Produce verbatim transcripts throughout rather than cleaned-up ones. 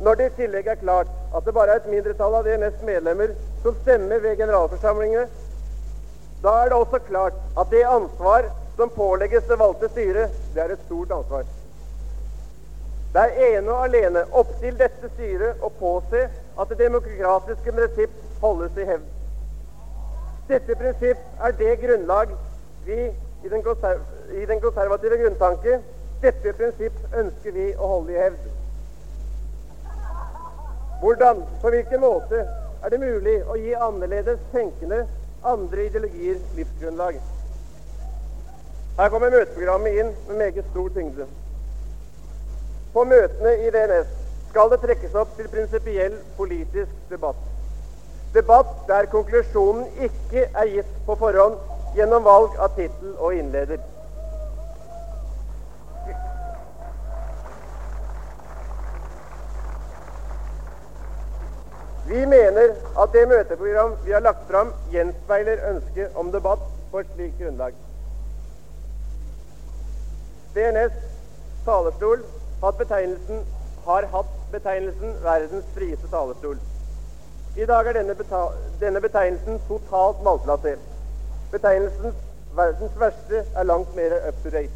Når det i tillegg er klart at det bare er et mindretall av D N S medlemmer som stemmer ved generalforsamlingene, da er det også klart at det ansvar som pålegges det valgte styret, det er et stort ansvar. Det er ene og alene opp til dette styret å påse at det demokratiske prinsipp holdes i hevd. Dette prinsipp er det grunnlag vi i den, konserv i den konservative grunntanke, dette prinsipp ønsker vi å holde i hevd. Hvordan, på hvilken måte er det mulig å gi annerledes tenkende andre ideologier livsgrunnlag? Her kommer møteprogrammet inn med meget stor tyngde. På møtene i D N S skal det trekkes opp til prinsipiell politisk debatt. Debatt der konklusjonen ikke er gitt på forhånd gjennom valg av tittel og innleder. Vi mener at det møteprogram vi har lagt fram, gjenspeiler ønsket om debatt på et slikt grunnlag. D N S talerstol har, betegnelsen, har hatt betegnelsen verdens frieste talerstol. I dag er denne, beta denne betegnelsen totalt malplassert. Betegnelsen verdens verste er langt mer up to date.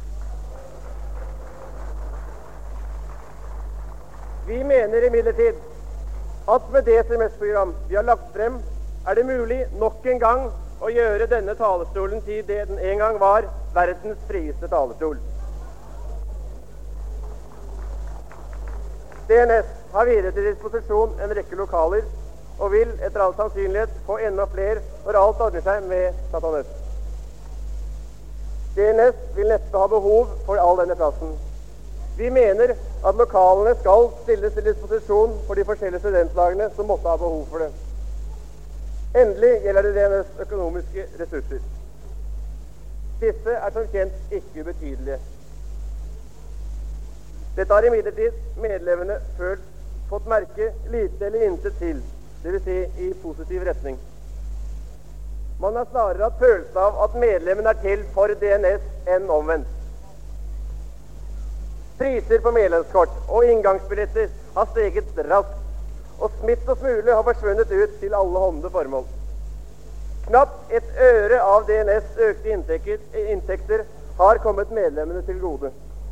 Vi mener imidlertid at med det S M S-program vi har lagt frem, er det mulig nok en gang å gjøre denne talerstolen til det den en gang var, verdens frieste talerstol. D N S har videre til disposisjon en rekke lokaler, og vil etter all sannsynlighet få enda flere når alt ordner seg med Chateauneuf. D N S vil neppe ha behov for all denne plassen. Vi mener at lokalene skal stilles til disposisjon for de forskjellige studentlagene som måtte ha behov for det. Endelig gjelder det D N S økonomiske ressurser. Disse er som kjent ikke ubetydelige. Dette har imidlertid medlemmene følt fått merke lite eller intet til, det vil si i positiv retning. Man har snarere hatt følelse av at medlemmene er til for D N S enn omvendt. Priser på medlemskort og inngangsbilletter har steget raskt, og smitt og smule har forsvunnet ut til alle hånde formål. Knapt et øre av D N S økte inntekter, inntekter har kommet medlemmene til gode.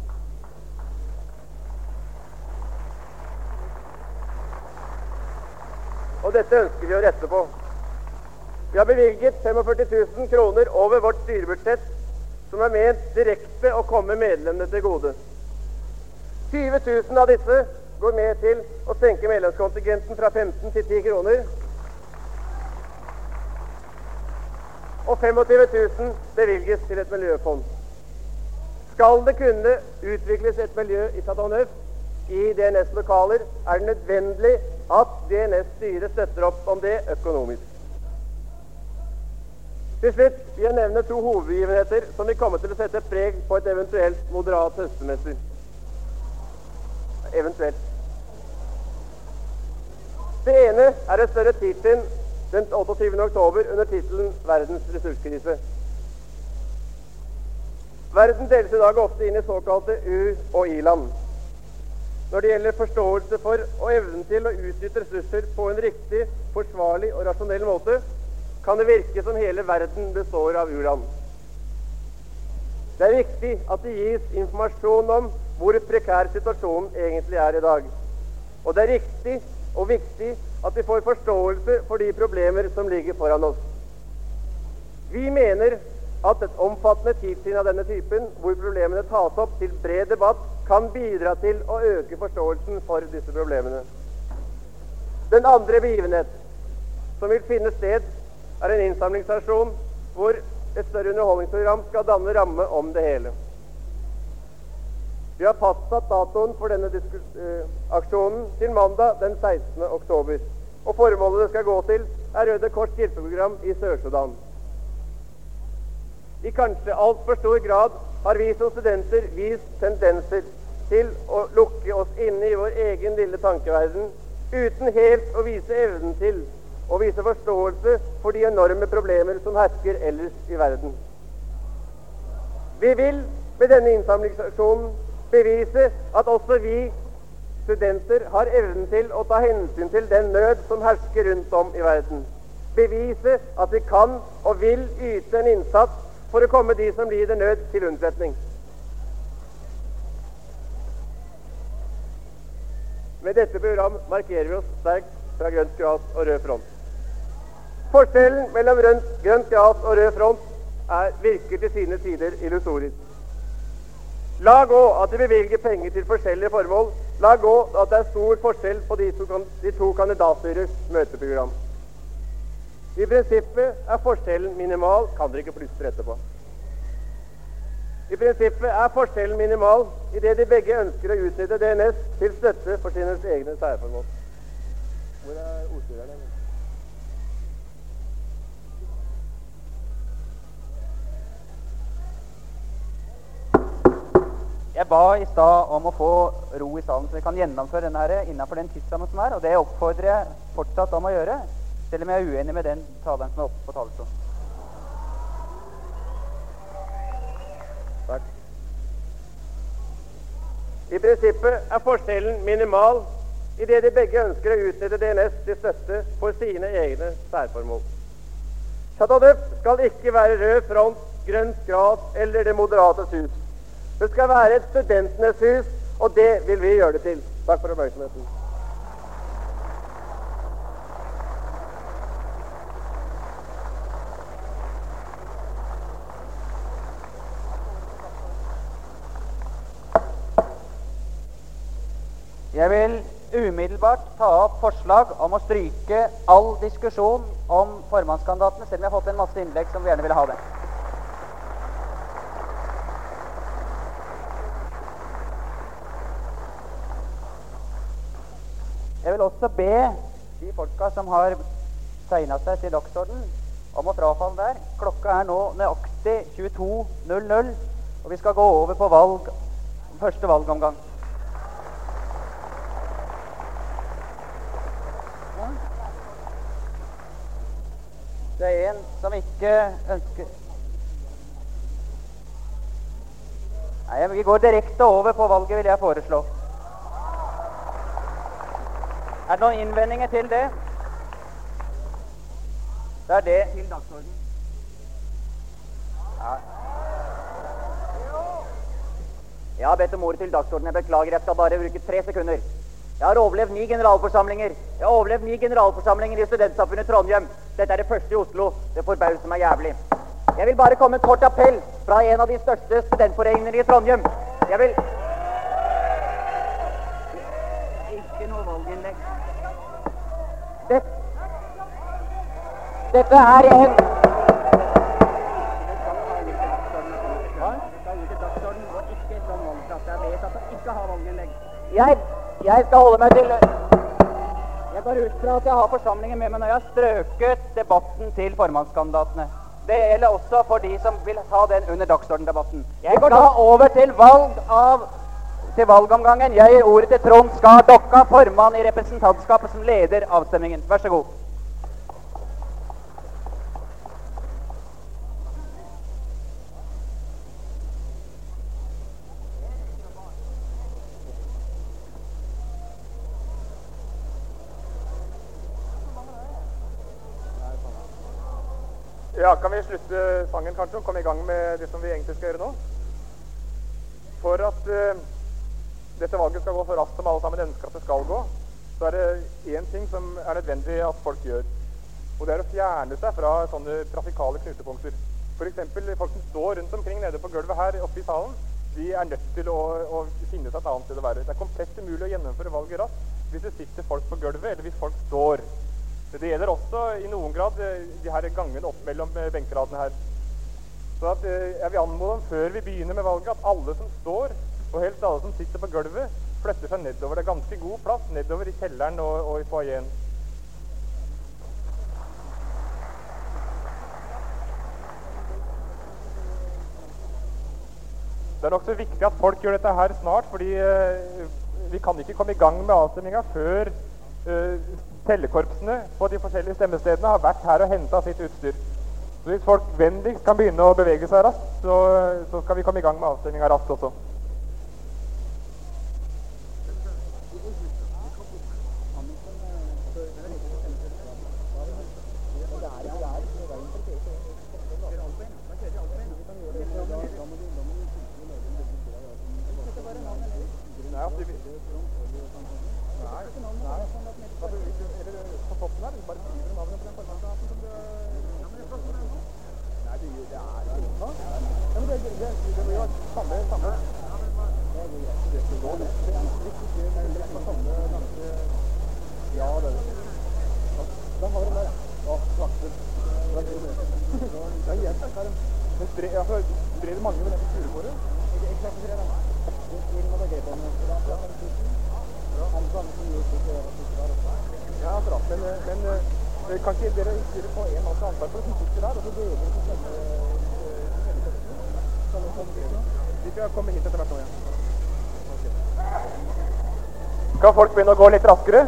Og dette ønsker vi å rette på. Vi har bevilget førtifem tusen kroner over vårt styrebudsjett, som er ment direkte å komme medlemmene til gode. tyve tusen av disse går med til å senke medlemskontingenten fra femten til ti kroner, og tjuefem tusen bevilges til et miljøfond. Skal det kunne utvikles et miljø i Chateauneuf, i D N S-lokaler, er det nødvendig at D N S-styret støtter opp om det økonomisk. Til slutt vil jeg nevne to hovedbegivenheter som vil komme til å sette preg på et eventuelt moderat høstsemester. Eventuelt. Det ene er et større tidssinn den otteogtyvende oktober under titelen Verdens ressurskrise. Verden deles i dag ofte inn i såkalte U- og I-land. Når det gjelder forståelse for og evnen til å utnytte ressurser på en riktig, forsvarlig og rasjonell måte, kan det virke som hele verden består av u-land. Det er viktig at det gis informasjon om hvor prekær situasjonen egentlig er i dag. Og det er riktig og viktig at vi får forståelse for de problemer som ligger foran oss. Vi mener at et omfattende tidssyn av denne typen, hvor problemene tas opp til bred debatt, kan bidra til å øke forståelsen for disse problemene. Den andre begivenhet som vil finne sted, er en innsamlingsaksjon hvor et større underholdningsprogram skal danne ramme om det hele. Vi har fastsatt datoen for denne uh, aksjonen til mandag den sekstende oktober, og formålet det skal gå til er Røde Kors hjelpeprogram i Sør-Sudan. I kanskje alt for stor grad har vi som studenter vist tendenser til å lukke oss inne i vår egen lille tankeverden, uten helt å vise evnen til å vise forståelse for de enorme problemer som hersker ellers i verden. Vi vil med denne innsamlingsaksjonen bevise at også vi Studenter har evnen til å ta hensyn til den nød som hersker rundt om i verden. Bevise at de kan og vil yte en innsats for å komme de som lider nød, til unnsetning. Med dette program markerer vi oss sterkt fra grønt gras og rød front. Forskjellen mellom grønt gras og rød front er, virker til sine tider illusorisk. La gå at de bevilger penger til forskjellige formål. La gå at det er stor forskjell på de to, de to kandidatstyrers møteprogram. I prinsippet er forskjellen minimal. Kan dere ikke plystre etterpå? I prinsippet er forskjellen minimal i det de begge ønsker å utnytte D N S til støtte for sine egne særformål. Hvor er ordstyreren? Jeg ba i stad om å få ro i salen, så vi kan gjennomføre denne her innenfor den tidsrammen som er, og det oppfordrer jeg fortsatt om å gjøre, selv om jeg er uenig med den taleren som er oppe på talerstolen. Takk. I prinsippet er forskjellen minimal i det de begge ønsker å utnytte D N S til støtte for sine egne særformål. Chateau d'Œuf skal ikke være rød front, grønt gras eller Det moderates hus. Det skal være et studentenes hus, og det vil vi gjøre det til. Takk for oppmerksomheten. Jeg vil umiddelbart ta opp forslag om å stryke all diskusjon om formannskandidatene, selv om jeg har fått en masse innlegg som vi gjerne ville ha det. Jeg vil også be de folka som har tegnet seg til dagsorden om å frafalle der. Klokka er nå nøyaktig tjueto null null, og vi skal gå over på valg, første valgomgang. Ja. Det er en som ikke ønsker... Nei, vi går direkte over på valget, vil jeg foreslå. Er det noen innvendinger til det? Det er det til dagsorden. Ja. Jeg har bedt om ordet til dagsorden. Jeg beklager, jeg skal bare bruke tre sekunder. Jeg har overlevd ni generalforsamlinger. Jeg har overlevd ni generalforsamlinger i studentsamfunnet Trondheim. Dette er det første i Oslo. Det forbauser meg jævlig. Jeg vil bare komme med en kort appell fra en av de største studentforeningene i Trondheim. Jeg vil... Ikke noe valginnlegg. Dette, dette er en jeg, jeg skal holde meg til Jeg går ut fra at jeg har forsamlingen med meg når jeg har strøket debatten til formannskandidatene. Det gjelder også for de som vil ha den under dagsordendebatten. Jeg går da over til valg av til valgomgangen. Jeg gir ordet til Trond Skar Dokka, formann i representantskapet, som leder avstemningen. Vær så god. Ja, kan vi slutte sangen kanskje og komme i gang med det som vi egentlig skal gjøre nå? For at uh, dette valget skal gå så raskt som alle sammen ønsker at det skal gå, så er det en ting som er nødvendig at folk gjør. Og det er å fjerne seg fra sånne trafikale knutepunkter. For eksempel folk som står rundt omkring nede på gulvet her oppe i salen, de er nødt til å, å finne seg et annet sted å være. Det er komplett umulig å gjennomføre valget raskt hvis det sitter folk på gulvet, eller hvis folk står. Det gjelder også i noen grad de her gangene opp mellom benkeradene her. Så at, jeg vil anmode om før vi begynner med valget at alle som står, og helst alle som sitter på gulvet, flytter seg nedover. Det er ganske god plass nedover i kjelleren og, og i foajeen. Det er nok så viktig at folk gjør dette her snart, fordi eh, vi kan ikke komme i gang med avstemninga før eh, tellekorpsene på de forskjellige stemmestedene har vært her og hentet sitt utstyr. Så hvis folk vennligst kan begynne å bevege seg raskt, så, så skal vi komme i gang med avstemninga raskt også. Nei, altså, vi... Nei, nei. Altså, eller på toppen her, bare skriver navnet på den formannskanaten som du... Nei, det, det er ikke noe. Ja, men det, det, det, det blir jo samme, samme. Det er greit, det er gå, det. Det er ikke mulig på samme ganske... Ja, det er det. Da har vi det, ja. Ja, trakter. Det er greit, det er en... Men spre, altså, sprer det mange med dette styrebordet? Ikke, ikke klart sprer det. Det er greit, det er det er en tusen. Ja, det er det samme som gjør sitt og sitt der også. Ja, akkurat, men, men kan ikke dere styre på en måte ansvar for det som sitter der, og så deler dere til stemme? Vi skal komme hit etter hvert nå, ja. Okay. Skal folk begynne å gå litt raskere?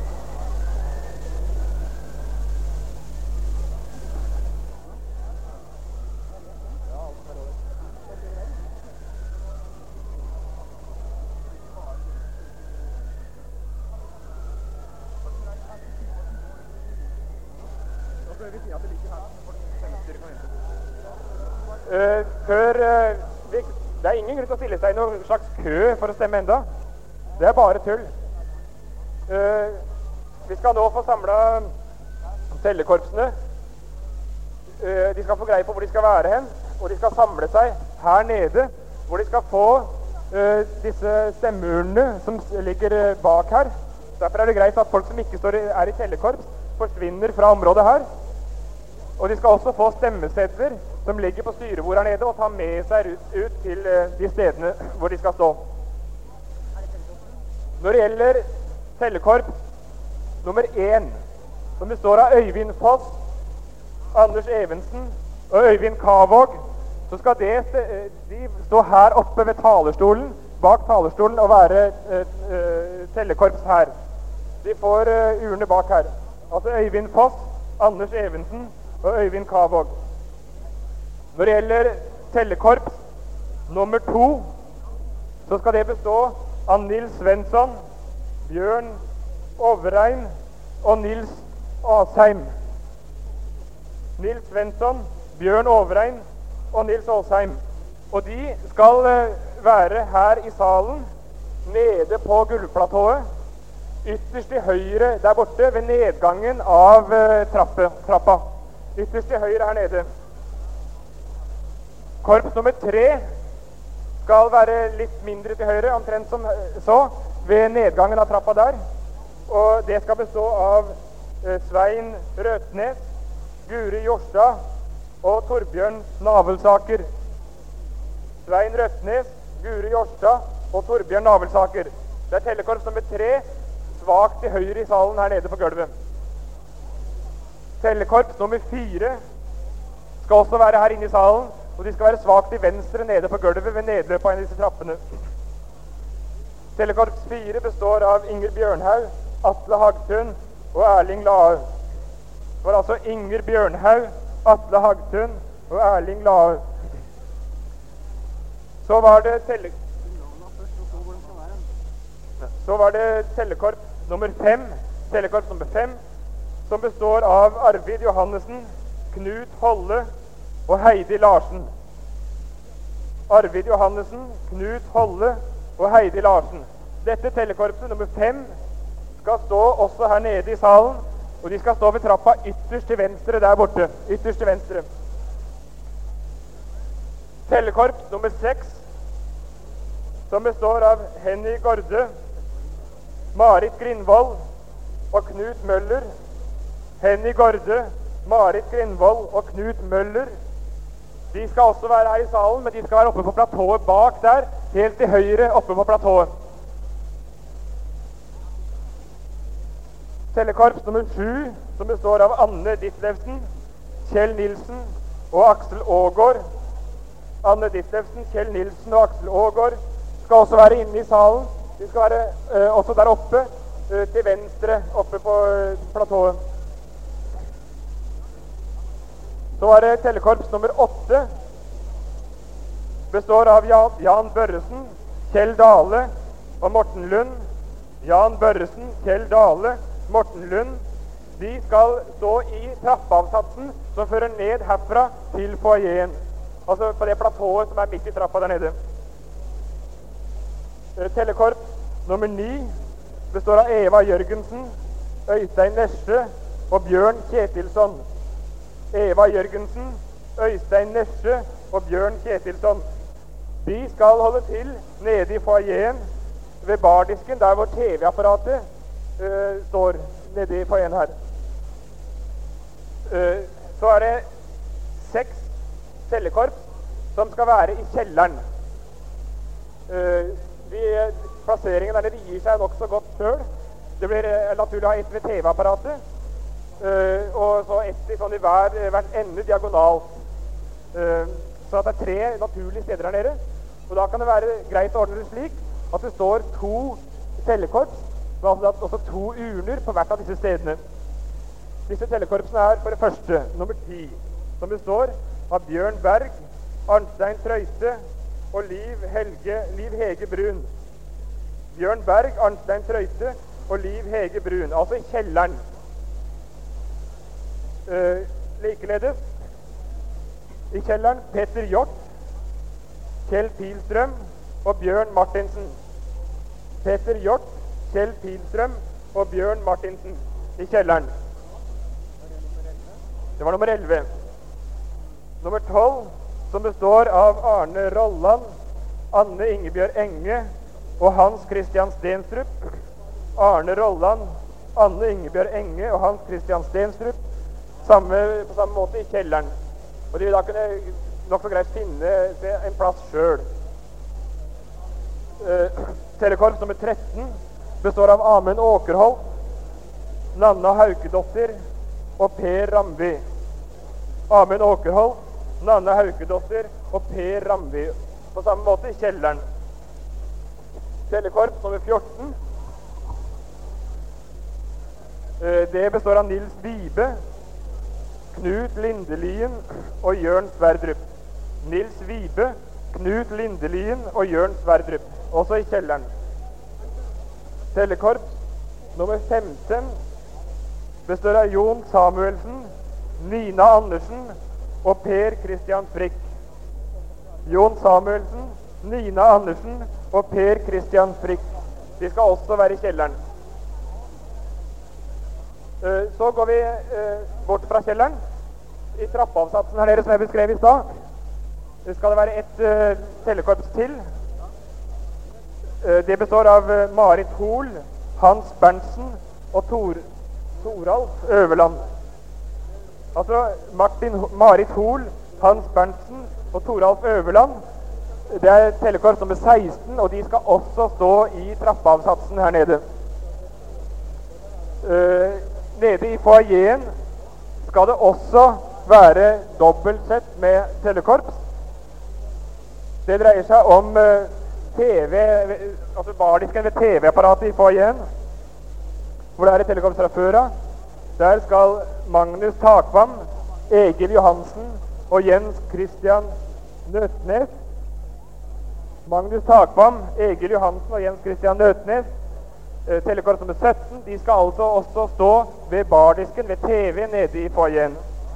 Uh, før uh, vi, det er ingen grunn til å stille seg i noen slags kø for å stemme enda. Det er bare tull. Uh, vi skal nå få samlet tellekorpsene. Uh, de skal få greie på hvor de skal være hen, og de skal samle seg her nede, hvor de skal få uh, disse stemmeurnene som ligger uh, bak her. Derfor er det greit at folk som ikke står i, er i tellekorps, forsvinner fra området her. Og de skal også få stemmesedler som ligger på styrebordet her nede, og ta med seg ut, ut til uh, de stedene hvor de skal stå. Når det gjelder tellekorps nummer én, som består av Øyvind Foss, Anders Evensen og Øyvind Kavåg, så skal det, de stå her oppe ved talerstolen, bak talerstolen, og være uh, uh, tellekorps her. De får uh, urene bak her. Altså Øyvind Foss, Anders Evensen og Øyvind Kavåg. Når det gjelder tellekorps nummer to, så skal det bestå av Nils Svensson, Bjørn Overein og Nils Asheim. Nils Svensson, Bjørn Overein og Nils Asheim. Og de skal være her i salen, nede på gulvplatået, ytterst til høyre der borte ved nedgangen av trappe, trappa. Ytterst til høyre her nede. Korps nummer tre skal være litt mindre til høyre, omtrent som så, ved nedgangen av trappa der. Og det skal bestå av eh, Svein Røtnes, Guri Jorstad og Torbjørn Navelsaker. Svein Røtnes, Guri Jorstad og Torbjørn Navelsaker. Det er tellekorps nummer tre, svagt til høyre i salen her nede på gulvet. Tellekorps nummer fire skal også være her inne i salen, og de skal være svagt til venstre nede på gulvet ved nedløpet av en av disse trappene. Tellekorps fire består av Inger Bjørnhaug, Atle Hagtun og Erling Lae. Det var altså Inger Bjørnhaug, Atle Hagtun og Erling Lae. Så var det telle... Så var det tellekorps nummer fem, tellekorps nummer fem, som består av Arvid Johannessen, Knut Holle og Heidi Larsen. Arvid Johannessen, Knut Holle og Heidi Larsen. Dette tellekorpset nummer fem skal stå også her nede i salen, og de skal stå ved trappa ytterst til venstre der borte. Ytterst til venstre. Tellekorps nummer seks, som består av Henny Gorde, Marit Grindvold og Knut Møller. Henny Gorde, Marit Grindvold og Knut Møller. De skal også være her i salen, men de skal være oppe på platået bak der, helt til høyre oppe på platået. Tellekorps nummer sju, som består av Anne Ditlevsen, Kjell Nilsen og Aksel Aagaard. Anne Ditlevsen, Kjell Nilsen og Aksel Aagaard skal også være inne i salen. De skal være øh, også der oppe, øh, til venstre, oppe på øh, platået. Så er det tellekorps nummer åtte, består av Jan, Jan Børresen, Kjell Dale og Morten Lund. Jan Børresen, Kjell Dale, Morten Lund. De skal stå i trappeavsatsen som fører ned herfra til foajeen. Altså på det platået som er midt i trappa der nede. Tellekorps Nummer ni består av Eva Jørgensen, Øystein Nesje og Bjørn Kjetilsson. Eva Jørgensen, Øystein Nesje og Bjørn Kjetilsson. De skal holde til nede i foajeen ved bardisken, der hvor T V-apparatet uh, står nede i foajeen her. Uh, så er det seks cellekorps som skal være i kjelleren. Uh, de, plasseringen der nede gir seg nok så godt selv. Det blir uh, naturlig å ha ett ved T V-apparatet, uh, og så ett i sånn i hver, hvert ende diagonalt. Uh, så at det er tre naturlige steder her nede. Og da kan det være greit å ordne det slik at det står to cellekorps, men altså også to urner på hvert av disse stedene. Disse cellekorpsene er for det første nummer ti, som består av Bjørn Berg, Arnstein Trøyte og Liv, Helge, Liv Hege Brun. Bjørn Berg, Arnstein Trøyte og Liv Hege Brun, altså i kjelleren. Uh, likeledes i kjelleren Petter Hjort, Kjell Pilstrøm og Bjørn Martinsen. Petter Hjort, Kjell Pilstrøm og Bjørn Martinsen i kjelleren. Det var nummer elleve. Nummer tolv, som består av Arne Rolland, Anne Ingebjørg Enge og Hans Christian Stenstrup. Arne Rolland, Anne Ingebjørg Enge og Hans Christian Stenstrup samme, på samme måte i kjelleren. Og de vil da kunne nok så greit finne en plass selv. Uh, Telekorps nummer tretten består av Amund Åkerholt, Nanna Haukedottir og Per Ramvi. Amund Åkerholt, Nanna Haukedottir og Per Ramvi på samme måte i kjelleren. Telekorps nummer fjorten uh, det består av Nils Vibe, Knut Lindelien og Jørn Sverdrup. Nils Vibe, Knut Lindelien og Jørn Sverdrup, også i kjelleren. Telekorps nummer femten består av Jon Samuelsen, Nina Andersen og Per Christian Frikk. Jon Samuelsen, Nina Andersen og Per Christian Frikk. De skal også være i kjelleren. Så går vi bort fra kjelleren. I trappeavsatsen her nede som jeg beskrev i stad, skal det være et uh, cellekorps til. Uh, det består av uh, Marit Hoel, Hans Berntsen og Tor, Toralf Øverland. Altså Martin, Marit Hoel, Hans Berntsen og Toralf Øverland. Det er cellekorps nummer seksten, og de skal også stå i trappeavsatsen her nede. Uh, nede i foajeen skal det også være dobbelt sett med cellekorps. Det dreier seg om uh, T V, altså bardisken ved T V-apparatet i foajeen, hvor det er et telekorps fra før av. Der skal Magnus Takvam, Egil Johansen og Jens Christian Nøtnes. Magnus Takvam, Egil Johansen og Jens Christian Nøtnes, uh, telekorps nummer sytten, de skal altså også stå ved bardisken ved T V nede i foajeen.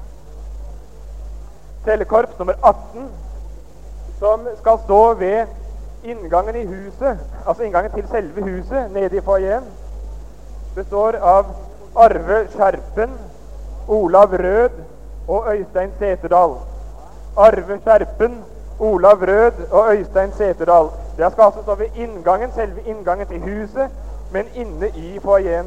Telekorps nummer atten, som skal stå ved inngangen i huset, altså inngangen til selve huset, nede i foajeen, består av Arve Skjerpen, Olav Rød og Øystein Seterdal. Arve Skjerpen, Olav Rød og Øystein Seterdal. Det skal altså stå ved inngangen, selve inngangen til huset, men inne i foajeen.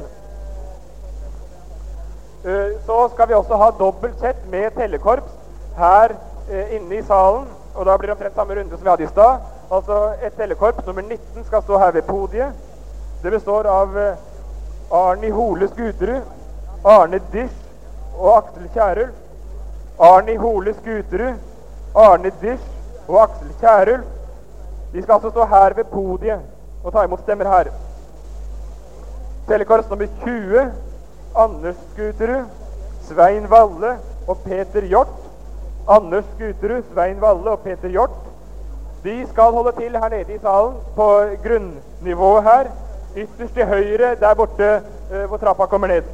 Så skal vi også ha dobbelt sett med tellekorps her inne i salen, og da blir det omtrent samme runde som vi hadde i stad. Altså et tellekorps nummer nitten skal stå her ved podiet. Det består av Arni Hole Skuterud, Arne Disch og Aksel Kjærulf. Arni Hole Skuterud, Arne Disch og Aksel Kjærulf. De skal altså stå her ved podiet og ta imot stemmer her. Telekorps nummer tjue, Anders Skuterud, Svein Valle og Peter Hjort. Anders Skuterud, Svein Valle og Peter Hjort. De skal holde til her nede i salen på grunnnivået her, ytterst til høyre der borte eh, hvor trappa kommer ned.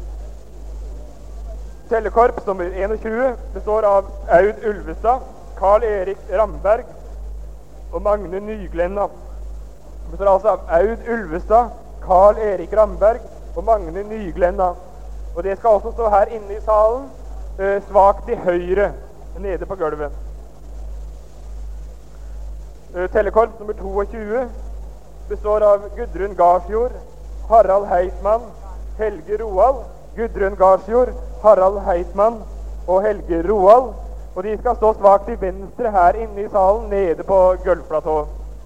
Tellekorps nummer enogtjue består av Aud Ulvestad, Karl Erik Ramberg og Magne Nyglenna. Det består altså av Aud Ulvestad, Carl Erik Ramberg og Magne Nyglenna. Og det skal også stå her inne i salen, eh, svakt til høyre, nede på gulvet. Eh, Tellekorps nummer tjueto består av Gudrun Garsjord, Harald Heitmann, Helge Roald. Gudrun Garsjord, Harald Heitmann og Helge Roald. Og de skal stå svakt til venstre her inne i salen, nede på gulvplatået.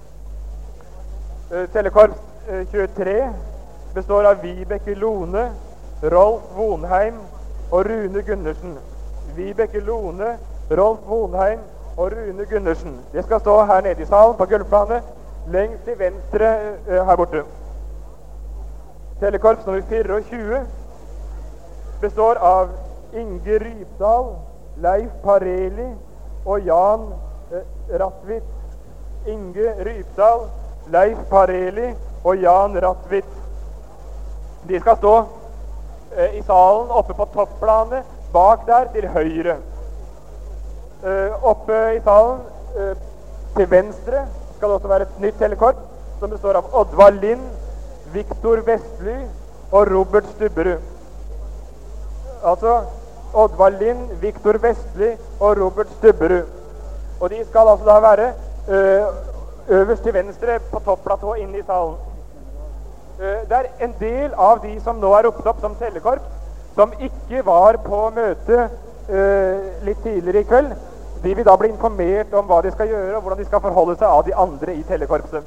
Eh, Tellekorps eh, tjuetre består av Vibeke Lone, Rolf Vonheim og Rune Gundersen. Vibeke Lone, Rolf Vonheim og Rune Gundersen. Det skal stå her nede i salen på gulvplanet, lengst til venstre eh, her borte. Tellekorps nummer tjuefire består av Inge Rypdal, Leif Pareli og Jan eh, Ratvit. Inge Rypdal, Leif Pareli og Jan Ratvit. De skal stå eh, i salen oppe på topplanet, bak der til høyre. Eh, oppe i salen eh, til venstre skal det også være et nytt tellekorps som består av Oddvar Lind, Viktor Vestly og Robert Stubberud. Altså Oddvar Lind, Viktor Vestly og Robert Stubberud. Og de skal altså da være ø, øverst til venstre på topplatået inne i salen. Uh, det er en del av de som nå er ropt opp som tellekorps, som ikke var på møte uh, litt tidligere i kveld. De vil da bli informert om hva de skal gjøre, og hvordan de skal forholde seg av de andre i tellekorpset.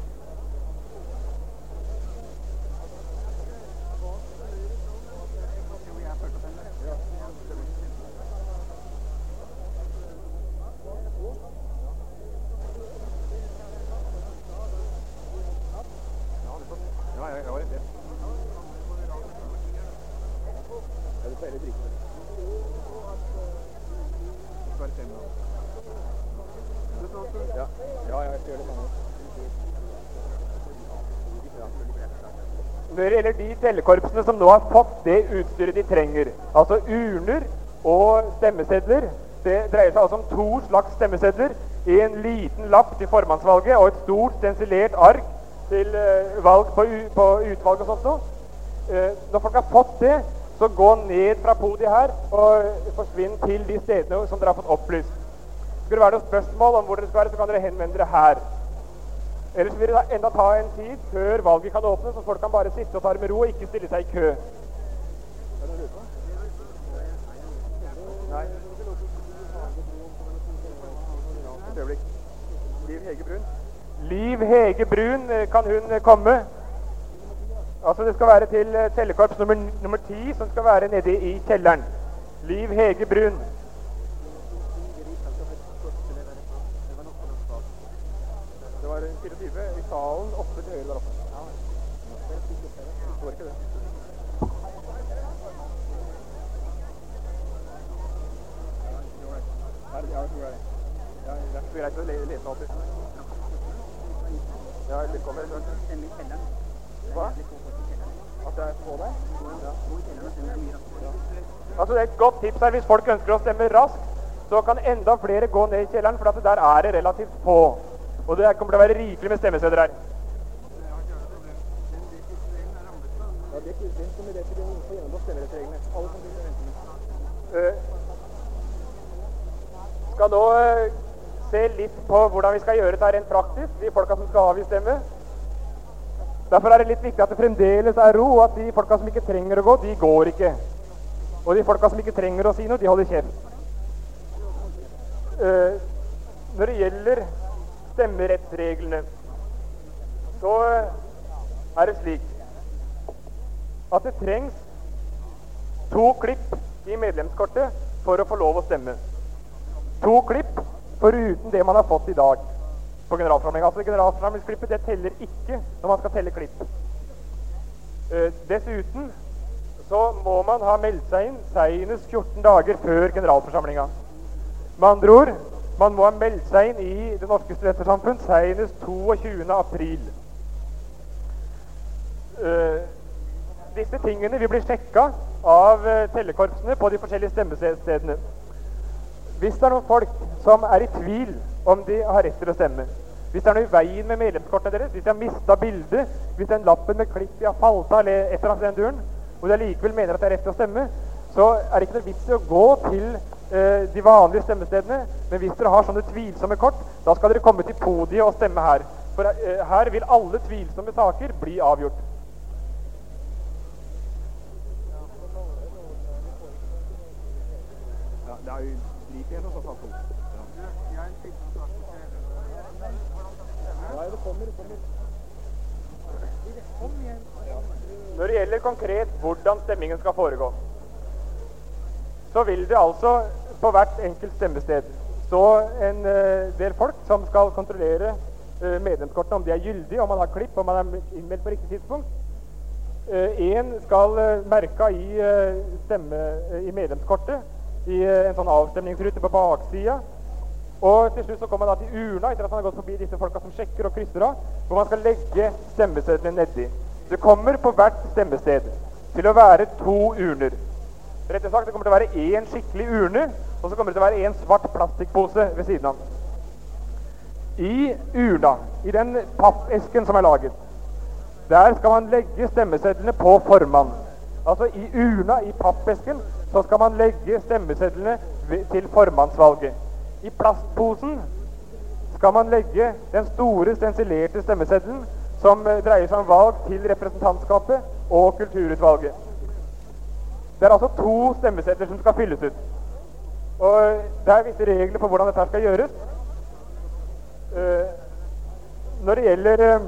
Når det gjelder de tellekorpsene som nå har fått det utstyret de trenger, altså urner og stemmesedler, det dreier seg altså om to slags stemmesedler, en liten lapp til formannsvalget og et stort stensilert ark til uh, valg på, på utvalg og sånt noe. Uh, når folk har fått det, så gå ned fra podiet her og forsvinn til de stedene som dere har fått opplyst. Skulle det være noen spørsmål om hvor dere skal være, så kan dere henvende dere her. Ellers vil det da enda ta en tid før valget kan åpne, så folk kan bare sitte og ta det med ro og ikke stille seg i kø. Nei. Et øyeblikk. Liv Hege Brun. Liv Hege Brun, kan hun komme? Altså det skal være til tellekorps nummer, nummer ti, som skal være nede i kjelleren. Liv Hege Brun. Det var fireogtyve i salen, åtte til høyre der oppe. Det står ikke det. Ja, det tror jeg. Ja, det er greit å lese alltid. Ja, litt kommer. Hva? At det er på deg? Ja. Altså det er et godt tips her hvis folk ønsker å stemme raskt, så kan enda flere gå ned i kjelleren, for at der er det relativt få. Og det kommer til å være rikelig med stemmesedler her. Ja, det er den som er rett til å få gjennom stemmerettsreglene. Alle som vil vente. Uh, skal nå uh, se litt på hvordan vi skal gjøre dette rent praktisk, de folka som skal avgi stemme. Derfor er det litt viktig at det fremdeles er ro, og at de folka som ikke trenger å gå, de går ikke. Og de folka som ikke trenger å si noe, de holder kjeft. Uh, når det gjelder stemmerettsreglene, så er det slik at det trengs to klipp i medlemskortet for å få lov å stemme. To klipp foruten det man har fått i dag på generalforsamlingen. Altså generalforsamlingsklippet, det teller ikke når man skal telle klipp. Uh, dessuten så må man ha meldt seg inn senest fjorten dager før generalforsamlingen. Med andre ord, man må ha meldt seg inn i Det norske studentersamfunn senest toogtyvende april. Uh, disse tingene vil bli sjekka av uh, tellekorpsene på de forskjellige stemmestedene. Hvis det er noen folk som er i tvil om de har rett til å stemme, Hvis det er noe i veien med medlemskortene deres, hvis de har mistet bildet, hvis den lappen med klipp de har falt av, eller et eller annet i den duren, og de likevel mener at det er rett til å stemme, så er det ikke noe vits i å gå til eh, de vanlige stemmestedene. Men hvis dere har sånne tvilsomme kort, da skal dere komme til podiet og stemme her. For eh, her vil alle tvilsomme saker bli avgjort. Ja, det er jo like igjen å ta på. Ja, det kommer, det kommer. Når det gjelder konkret hvordan stemmingen skal foregå, så vil det altså på hvert enkelt stemmested stå en uh, del folk som skal kontrollere uh, medlemskortene, om de er gyldige, om man har klipp, om man er innmeldt på riktig tidspunkt. Uh, en skal uh, merke i, uh, stemme, uh, i medlemskortet i uh, en sånn avstemningsrute på baksida. Og til slutt så kommer man da til urna, etter at man har gått forbi disse folka som sjekker og krysser av, hvor man skal legge stemmesedlene nedi. Det kommer på hvert stemmested til å være to urner. Rett og slett, det kommer til å være én skikkelig urne, og så kommer det til å være en svart plastikkpose ved siden av. I urna, i den pappesken som er laget, der skal man legge stemmesedlene på formann. Altså i urna, i pappesken, så skal man legge stemmesedlene til formannsvalget. I plastposen skal man legge den store stensilerte stemmeseddelen som dreier seg om valg til representantskapet og kulturutvalget. Det er altså to stemmesedler som skal fylles ut. Og det er visse regler for hvordan dette skal gjøres. Uh, når det gjelder uh,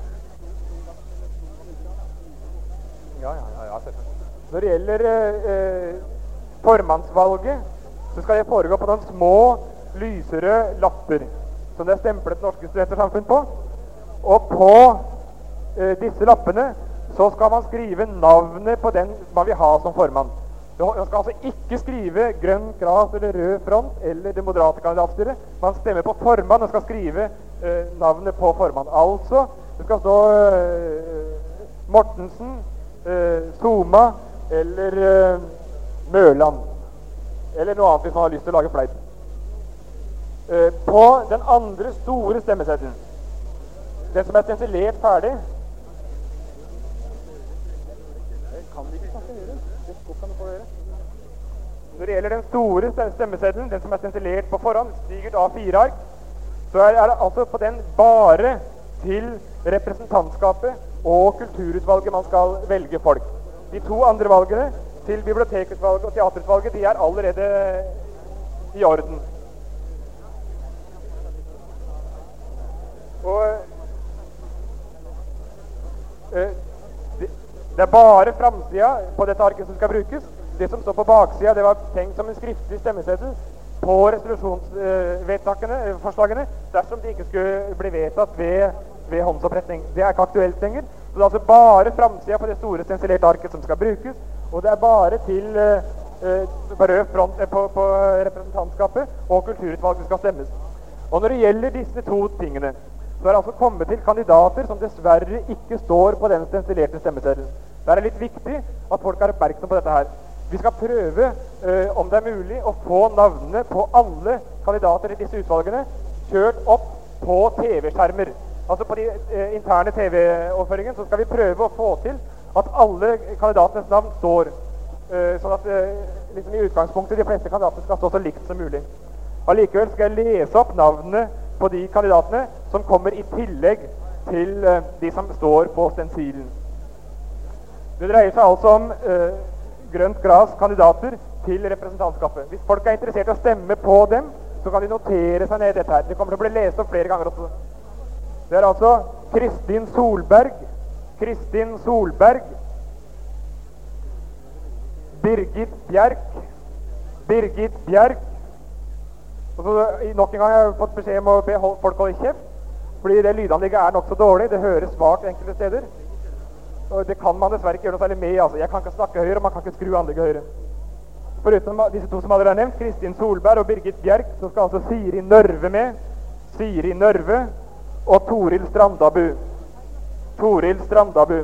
ja, ja, ja, ja, Når det gjelder uh, formannsvalget, så skal det foregå på noen små, lyserøde lapper som det er stemplet Norske Studentersamfunn på. Og på uh, disse lappene så skal man skrive navnet på den man vil ha som formann. Man skal altså ikke skrive grønn gras eller rød front eller det moderate kandidatstyret. Man stemmer på formann og skal skrive uh, navnet på formann. Altså, det skal stå uh, Mortensen, uh, Soma eller uh, Mørland. Eller noe annet hvis man har lyst til å lage fleip. Uh, på den andre store stemmeseddelen, den som er stensilert ferdig, kan vi ikke snakke høyere. Det kan du få høre. Når det gjelder den store stemmeseddelen, den som er stensilert på forhånd, stigert A fire ark, så er, er det altså på den bare til representantskapet og kulturutvalget man skal velge folk. De to andre valgene, til bibliotekutvalget og teaterutvalget, de er allerede i orden. Og øh, det er bare framsida på dette arket som skal brukes. Det som står på baksida, det var tenkt som en skriftlig stemmeseddel på resolusjonsvedtakene, eh, forslagene, dersom de ikke skulle bli vedtatt ved, ved håndsoppretning. Det er ikke aktuelt lenger. Så det er altså bare framsida på det store stensilerte arket som skal brukes, og det er bare til eh, rød front eh, på, på representantskapet og kulturutvalget skal stemmes. Og når det gjelder disse to tingene, så er det altså kommet til kandidater som dessverre ikke står på den stensilerte stemmeseddelen. Det er litt viktig at folk er oppmerksom på dette her. Vi skal prøve, øh, om det er mulig, å få navnene på alle kandidater i disse utvalgene kjørt opp på T V-skjermer. Altså på de øh, interne T V-overføringen så skal vi prøve å få til at alle kandidatenes navn står. Øh, sånn at øh, liksom i utgangspunktet de fleste kandidater skal stå så likt som mulig. Allikevel skal jeg lese opp navnene på de kandidatene som kommer i tillegg til uh, de som står på stensilen. Det dreier seg altså om uh, grønt gras kandidater til representantskapet. Hvis folk er interessert i å stemme på dem, så kan de notere seg ned i dette her. Det kommer til å bli lest opp flere ganger også. Det er altså Kristin Solberg, Kristin Solberg, Birgit Bjerk, Birgit Bjerk. Og så nok en gang har jeg fått beskjed om å be folk holde kjeft, fordi det lydanlegget er nok så dårlig, det høres svagt enkelte steder. Og det kan man dessverre ikke gjøre noe særlig med, altså. Jeg kan ikke snakke høyere, og man kan ikke skru anlegget høyere. Foruten disse to som allerede er nevnt, Kristin Solberg og Birgit Bjerk, så skal altså Siri Nørve med, Siri Nørve og Toril Strandabu. Toril Strandabu.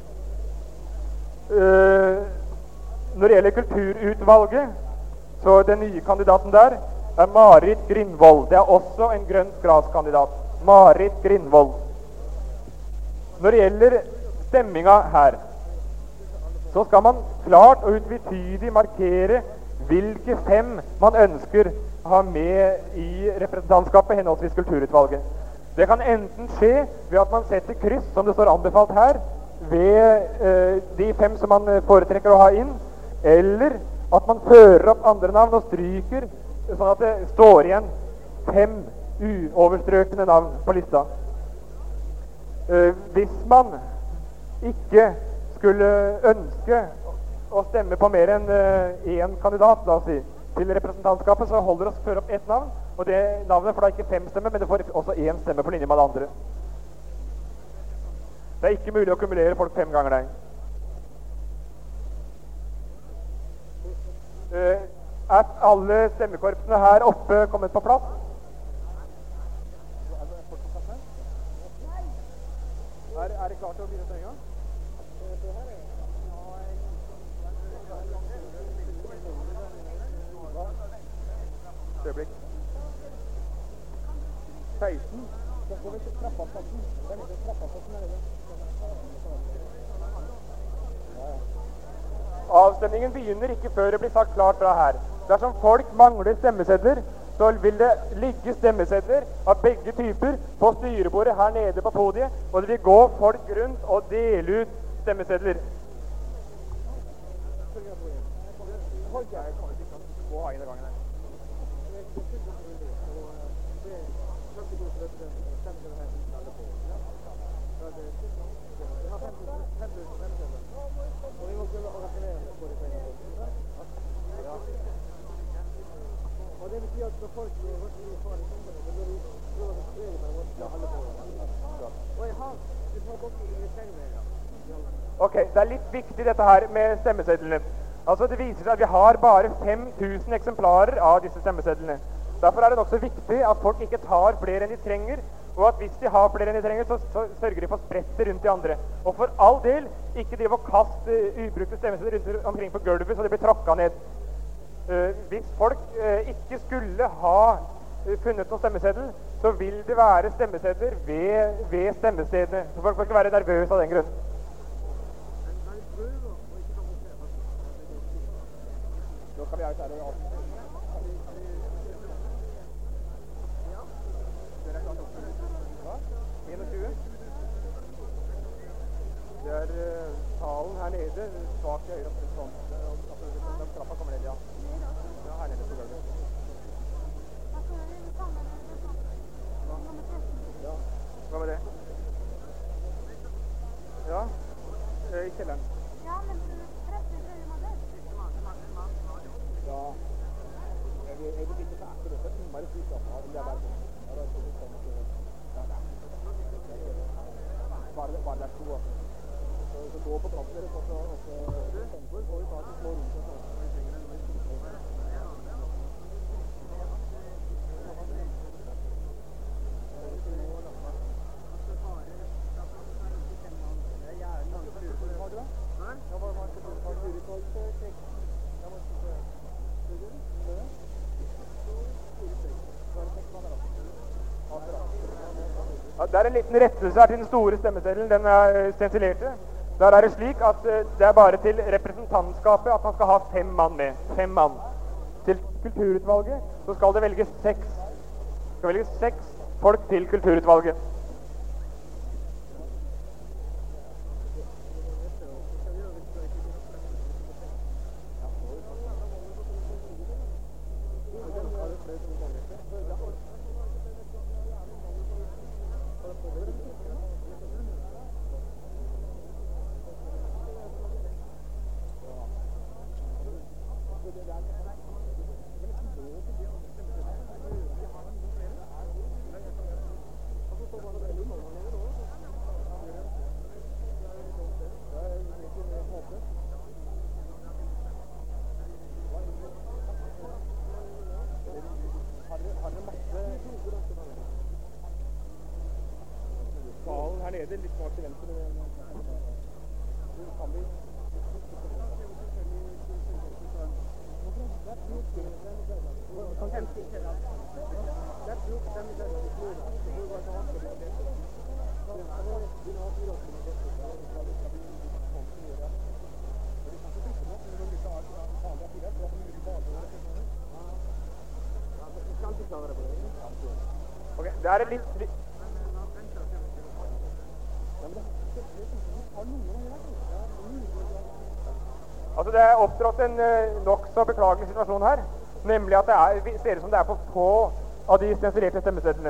Uh, når det gjelder kulturutvalget, så den nye kandidaten der er Marit Grindvold. Det er også en grønt gras-kandidat. Marit Grindvold. Når det gjelder stemminga her, så skal man klart og utvetydig markere hvilke fem man ønsker å ha med i representantskapet, henholdsvis kulturutvalget. Det kan enten skje ved at man setter kryss, som det står anbefalt her, ved eh, de fem som man foretrekker å ha inn, eller at man fører opp andre navn og stryker, sånn at det står igjen fem uoverstrøkende navn på lista. Eh, hvis man ikke skulle ønske å stemme på mer enn én uh, kandidat, la oss si, til representantskapet, så holder det oss å føre opp ett navn, og det navnet får da ikke fem stemmer, men det får også én stemme på linje med det andre. Det er ikke mulig å kumulere folk fem ganger der. Uh, er alle stemmekorpsene her oppe kommet på plass? Er, er det klart til å begynne senga? Øyeblikk. seksten. Avstemningen begynner ikke før det blir sagt klart fra her. Dersom folk mangler stemmesedler, så vil det ligge stemmesedler av begge typer på styrebordet her nede på podiet, og det vil gå folk rundt og dele ut stemmesedler. Ok, det er litt viktig dette her med stemmesedlene. Altså det viser seg at vi har bare fem tusen eksemplarer av disse stemmesedlene. Derfor er det nok så viktig at folk ikke tar flere enn de trenger, og at hvis de har flere enn de trenger, så, så sørger de for å sprette rundt de andre. Og for all del, ikke drive og kaste uh, ubrukte stemmesedler rundt omkring på gulvet så det blir tråkket ned. Uh, hvis folk uh, ikke skulle ha uh, funnet noen stemmeseddel, så vil det være stemmesedler ved, ved stemmestedene. Så folk får ikke være nervøse av den grunn. Nå kan vi gjøre det her. Det er uh, salen her nede, svak i høyre og sånn. Den trappa kommer ned, ja. Ja, her nede på gulvet. Ja, hva med det? Ja, i kjelleren. Ja, men tretti tror jeg man dør. Ja, jeg vil ikke så etter dette. Bare sykt da. Ja, det er bare sånn. Ja, det er sånn. Ja, det er. Bare, bare det er to. Så gå på plassen deres, og så temper, får vi ta til slå rundt og sånn. Ja, det er en liten rettelse her til den store stemmeseddelen, den er stensilerte. Der er det slik at det er bare til representantskapet at man skal ha fem mann med. Fem mann. Til kulturutvalget så skal det velges seks. Det skal velges seks folk til kulturutvalget. Salen her nede, litt bak til venstre. Kan vi... Kan Det er litt, litt Altså det er opptrådt en uh, nokså beklagelig situasjon her, nemlig at det er, ser ut som det er for få av de stensilerte stemmesedlene.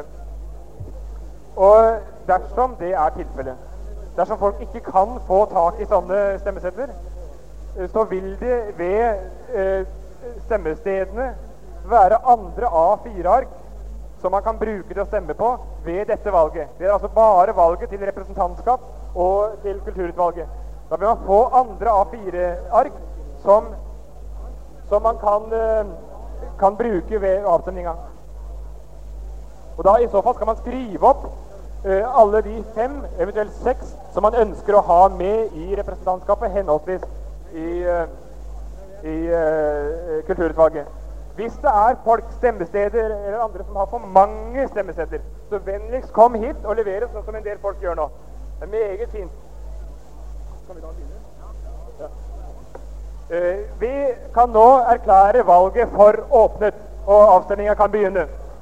Og dersom det er tilfellet, dersom folk ikke kan få tak i sånne stemmesedler, uh, så vil det ved uh, stemmestedene være andre A fire ark som man kan bruke til å stemme på ved dette valget. Det er altså bare valget til representantskap og til kulturutvalget. Da vil man få andre A fire ark som, som man kan, eh, kan bruke ved avstemninga. Og da i så fall skal man skrive opp eh, alle de fem, eventuelt seks, som man ønsker å ha med i representantskapet, henholdsvis i, eh, i eh, kulturutvalget. Hvis det er folk, stemmesteder eller andre som har for mange stemmesedler, så vennligst kom hit og levere sånn som en del folk gjør nå. Det er meget fint. Kan vi da begynne? Ja. Uh, vi kan nå erklære valget for åpnet, og avstemningen kan begynne.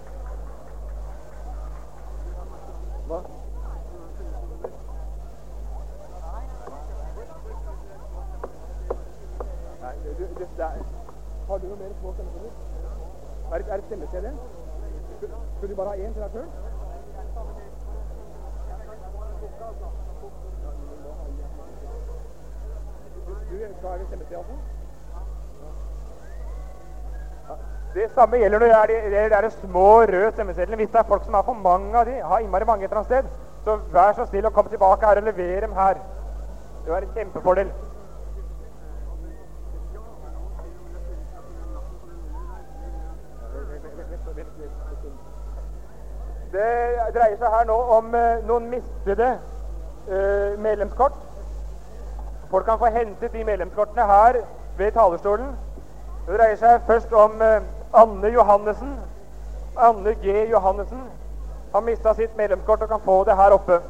Hva? Nei, du, det, det er... Har du noe mer små stemmesteder? Er det, er det stemmesteder? Skal du bare ha en til deg selv? Du skal ha stemmested, altså? Ja. Det samme gjelder når det er de, det er de små røde stemmesedlene. Hvis det er folk som har for mange av de, har innmari mange et eller annet sted, så vær så snill å komme tilbake her og levere dem her. Det var en kjempefordel. Det dreier seg her nå om eh, noen mistede eh, medlemskort. Folk kan få hentet de medlemskortene her ved talerstolen. Det dreier seg først om eh, Anne Johannessen. Anne G. Johannessen har mistet sitt medlemskort og kan få det her oppe.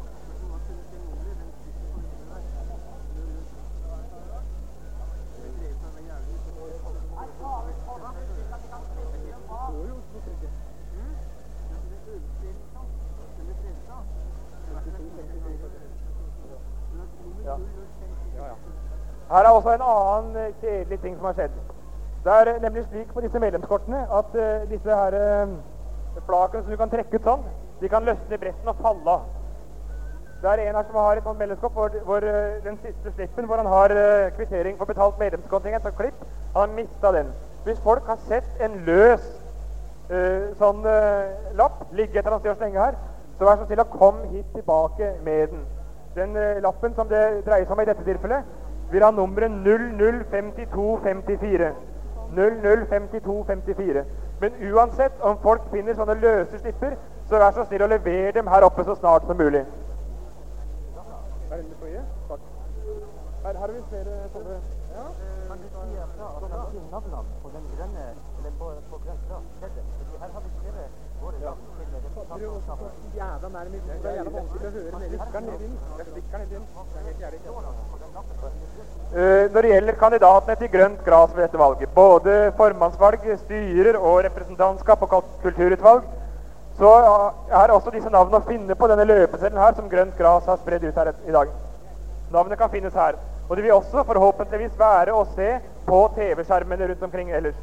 Her er også en annen uh, kjedelig ting som har skjedd. Det er uh, nemlig slik på disse medlemskortene at uh, disse her uh, flakene som du kan trekke ut sånn, de kan løsne i bretten og falle av. Det er en her som har et sånt medlemskort hvor, hvor uh, den siste slippen hvor han har uh, kvittering for betalt medlemskontingent og klipp, han har mistet den. Hvis folk har sett en løs uh, sånn uh, lapp ligge et eller annet sted og slenge her, så vær så snill å komme hit tilbake med den. Den uh, lappen som det dreier seg om i dette tilfellet, vil ha nummeret null null fem to fem fire. null null fem to fem fire. Men uansett om folk finner sånne løse slipper, så vær så snill å levere dem her oppe så snart som mulig. Her, her har vi flere sånne... Ja. Kan du si fra at de sier navnene på den grønne, eller på, på grønt da, skjedde? Her har vi skrevet våre navn til representantskapet. Jævla nærmere, det er jævla vanskelig å høre ned. Jeg stikker ned inn. Jeg stikker ned inn. Det er helt jævlig. Uh, når det gjelder kandidatene til grønt gras ved dette valget, både formannsvalg, styrer og representantskap og kulturutvalg, så er også disse navnene å finne på denne løpeseddelen her som grønt gras har spredd ut her i dag. Navnene kan finnes her. Og det vil også forhåpentligvis være å se på T V-skjermene rundt omkring ellers.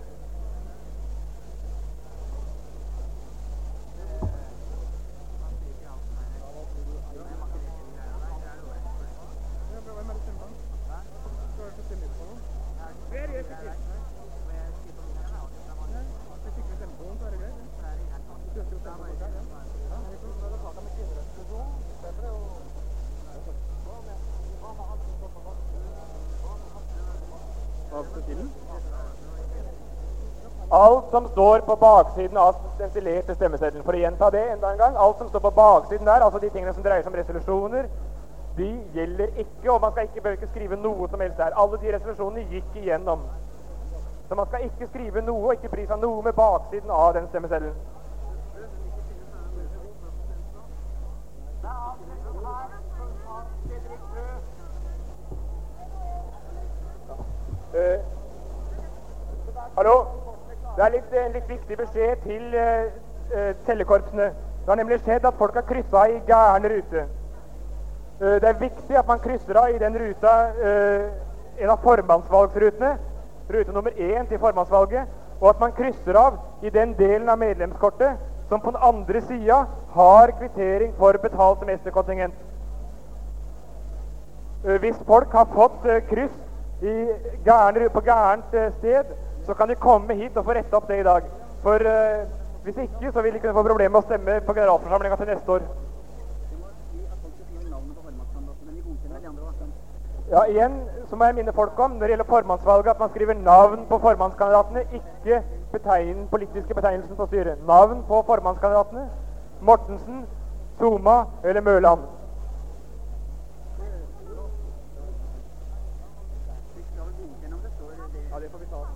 Alt som står på baksiden av den stilerte stemmeseddelen, for å gjenta det enda en gang, alt som står på baksiden der, altså de tingene som dreier seg om resolusjoner, de gjelder ikke, og man skal ikke, bør ikke skrive noe som helst der. Alle de resolusjonene gikk igjennom. Så man skal ikke skrive noe, og ikke bry seg noe med baksiden av den stemmeseddelen. Uh, hallo? Det er litt, en litt viktig beskjed til uh, uh, tellekorpsene. Det har nemlig skjedd at folk har krysset i gærne rute. Eh, Det er viktig at man krysser av i den ruta, eh, en av formannsvalgsrutene, rute nummer én til formannsvalget, og at man krysser av i den delen av medlemskortet som på den andre sida har kvittering for betalt semesterkontingent. Eh, Hvis folk har fått eh, kryss i gærne, på gærent eh, sted, så kan de komme hit og få rette opp det i dag. For eh, hvis ikke, så vil de kunne få problemer med å stemme på generalforsamlinga til neste år. Ja, igjen så må jeg minne folk om, når det gjelder formannsvalget, at man skriver navn på formannskandidatene, ikke betegn, politiske betegnelsen på styret. Navn på formannskandidatene. Mortensen, Soma eller Mørland. Ja, det får vi ta.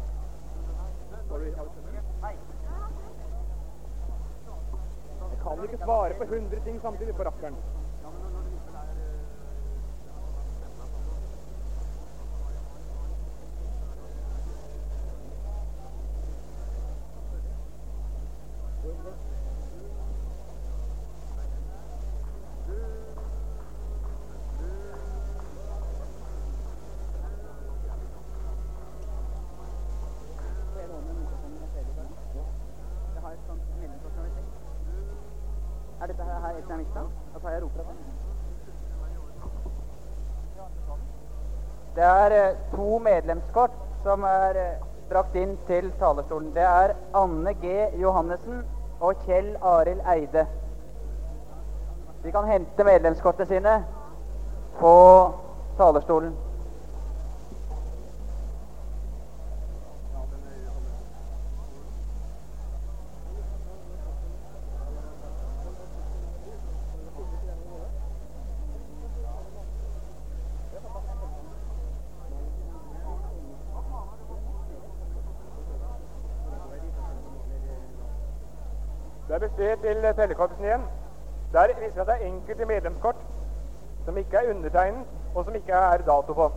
Jeg kan ikke svare på hundre ting samtidig på rakkeren. Er dette her, her et jeg mistet? Da tar jeg roper det. Det er eh, to medlemskort som er eh, brakt inn til talerstolen. Det er Anne G. Johannessen og Kjell Arild Eide. De kan hente medlemskortene sine på talerstolen. Det er beskjed til tellekorpsen igjen. Der viser det at det er enkelte medlemskort som ikke er undertegnet, og som ikke er dato på.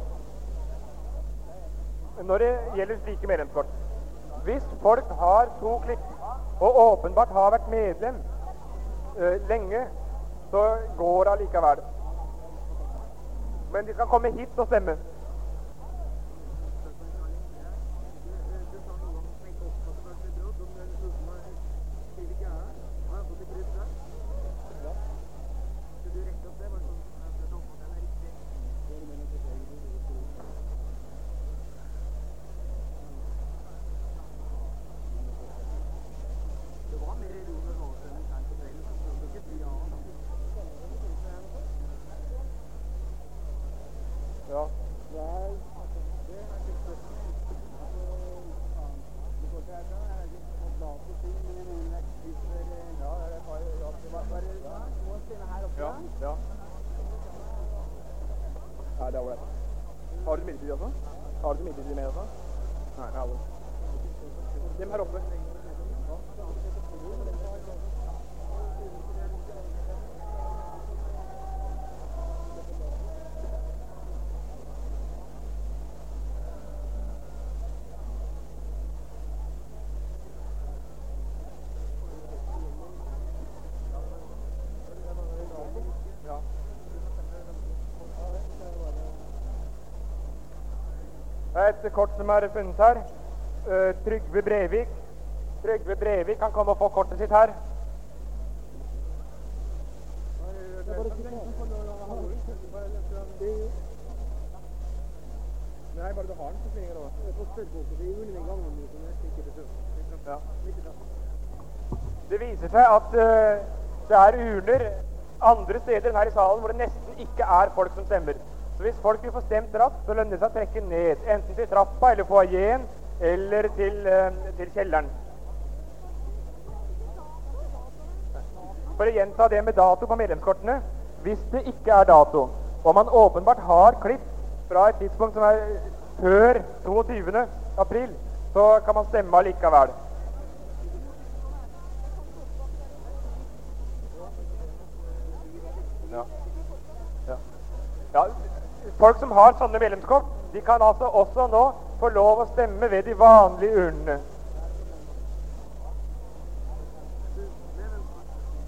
Når det gjelder slike medlemskort. Hvis folk har to klikk, og åpenbart har vært medlem øh, lenge, så går det allikevel. Men de skal komme hit og stemme. Ja. Ja, ja. Ja, det er ålreit. Har du midlertidig også? Har du midlertidig med også? Nei, det er alle. Dem her oppe. Det er et kort som er funnet her. Uh, Trygve Brevik. Trygve Brevik kan komme og få kortet sitt her. Nei, bare du har den, så svinger det over. Ja. Det viser seg at uh, det er urner andre steder enn her i salen hvor det nesten ikke er folk som stemmer. Så hvis folk vil få stemt raskt, så lønner det seg å trekke ned, enten til trappa eller foajeen, eller til, uh, til kjelleren. For å gjenta det med dato på medlemskortene, hvis det ikke er dato, og man åpenbart har klipp fra et tidspunkt som er før toogtyvende april, så kan man stemme allikevel. Ja. Ja. Ja. Folk som har sånne medlemskort, de kan altså også nå få lov å stemme ved de vanlige urnene.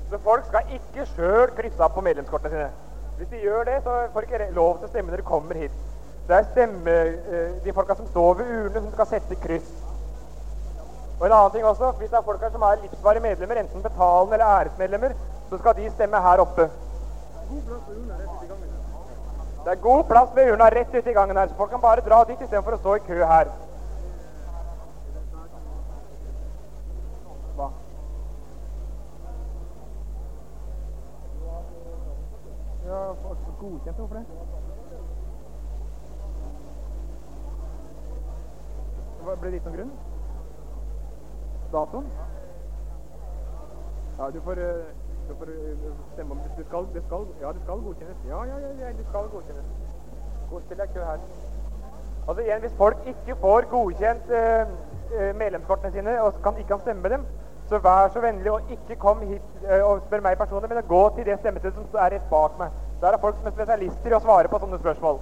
Så folk skal ikke selv krysse opp på medlemskortene sine. Hvis de gjør det, så får de ikke lov til å stemme når de kommer hit. Det er stemme, de folka som står ved urene som skal sette kryss. Og en annen ting også, hvis det er folk her som er livsvarige medlemmer, enten betalende eller æresmedlemmer, så skal de stemme her oppe. Det er god plass ved urna rett ute i gangen her, så folk kan bare dra dit i stedet for å stå i kø her. Hva? Ja, godkjent hvorfor det? Hva ble det gitt noen grunn? Datoen? Ja, du får, du får stemme om det skal, det skal, ja, det skal godkjennes. Ja, ja, ja, ja, det skal godkjennes. Godstill deg kø her. Altså igjen, hvis folk ikke får godkjent eh, medlemskortene sine og kan, ikke kan stemme med dem, så vær så vennlig å ikke komme hit eh, og spørre meg personlig, men å gå til det stemmestedet som er rett bak meg. Der er folk som er spesialister i å svare på sånne spørsmål.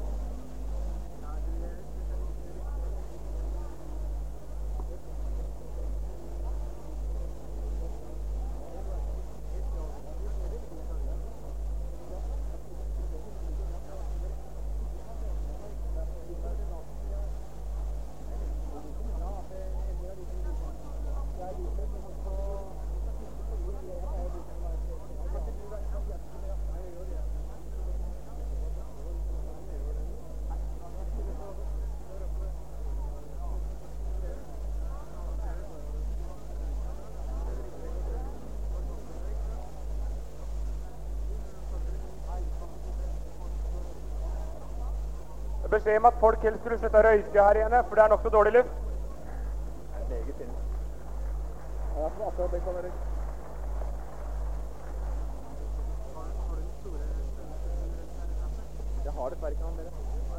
Beskjed om at folk helst skulle slutte å røyke her igjen, for det er nok så dårlig luft. Det er meget fint. Ja, akkurat det kan være. Jeg har dessverre ikke noe mer.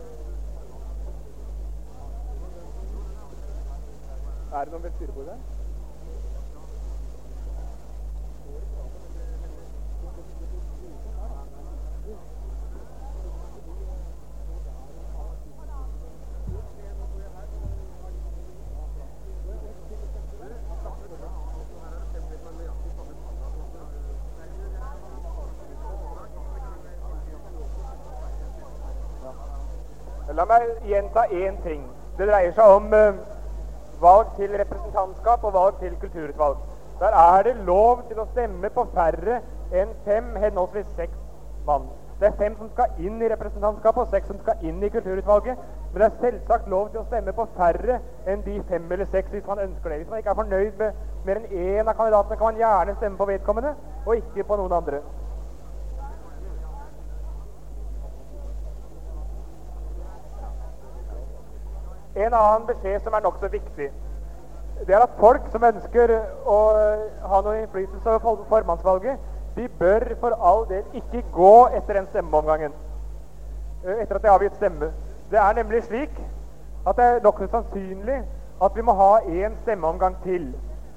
Er det noen ved styrebordet der? La meg gjenta én ting. Det dreier seg om uh, valg til representantskap og valg til kulturutvalg. Der er det lov til å stemme på færre enn fem, henholdsvis seks mann. Det er fem som skal inn i representantskapet og seks som skal inn i kulturutvalget. Men det er selvsagt lov til å stemme på færre enn de fem eller seks hvis man ønsker det. Hvis man ikke er fornøyd med mer enn én av kandidatene, kan man gjerne stemme på vedkommende og ikke på noen andre. En annen beskjed som er nok så viktig, det er at folk som ønsker å ha noen innflytelse over formannsvalget, de bør for all del ikke gå etter den stemmeomgangen, etter at de har avgitt stemme. Det er nemlig slik at det er nok så sannsynlig at vi må ha en stemmeomgang til.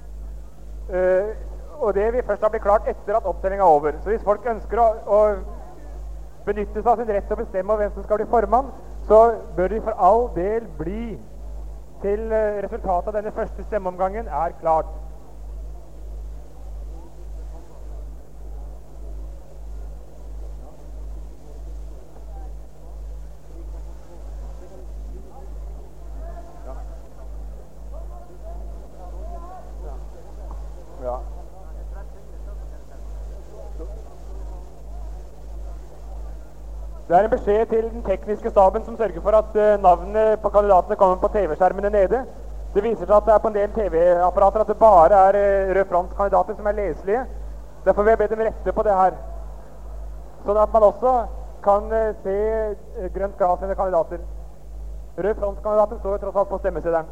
Og det vil først da bli klart etter at opptellingen er over. Så hvis folk ønsker å, å benytte seg av sin rett til å bestemme hvem som skal bli formann, så bør de for all del bli til resultatet av denne første stemmeomgangen er klart. Ja. Ja. Det er en beskjed til den tekniske staben som sørger for at uh, navnet på kandidatene kommer på T V-skjermene nede. Det viser seg at det er på en del T V-apparater at det bare er uh, Rød Fronts kandidater som er leselige. Derfor vil jeg be dem rette på det her. Sånn at man også kan uh, se uh, grønt gras sine kandidater. Rød Fronts kandidater står tross alt på stemmesedelen.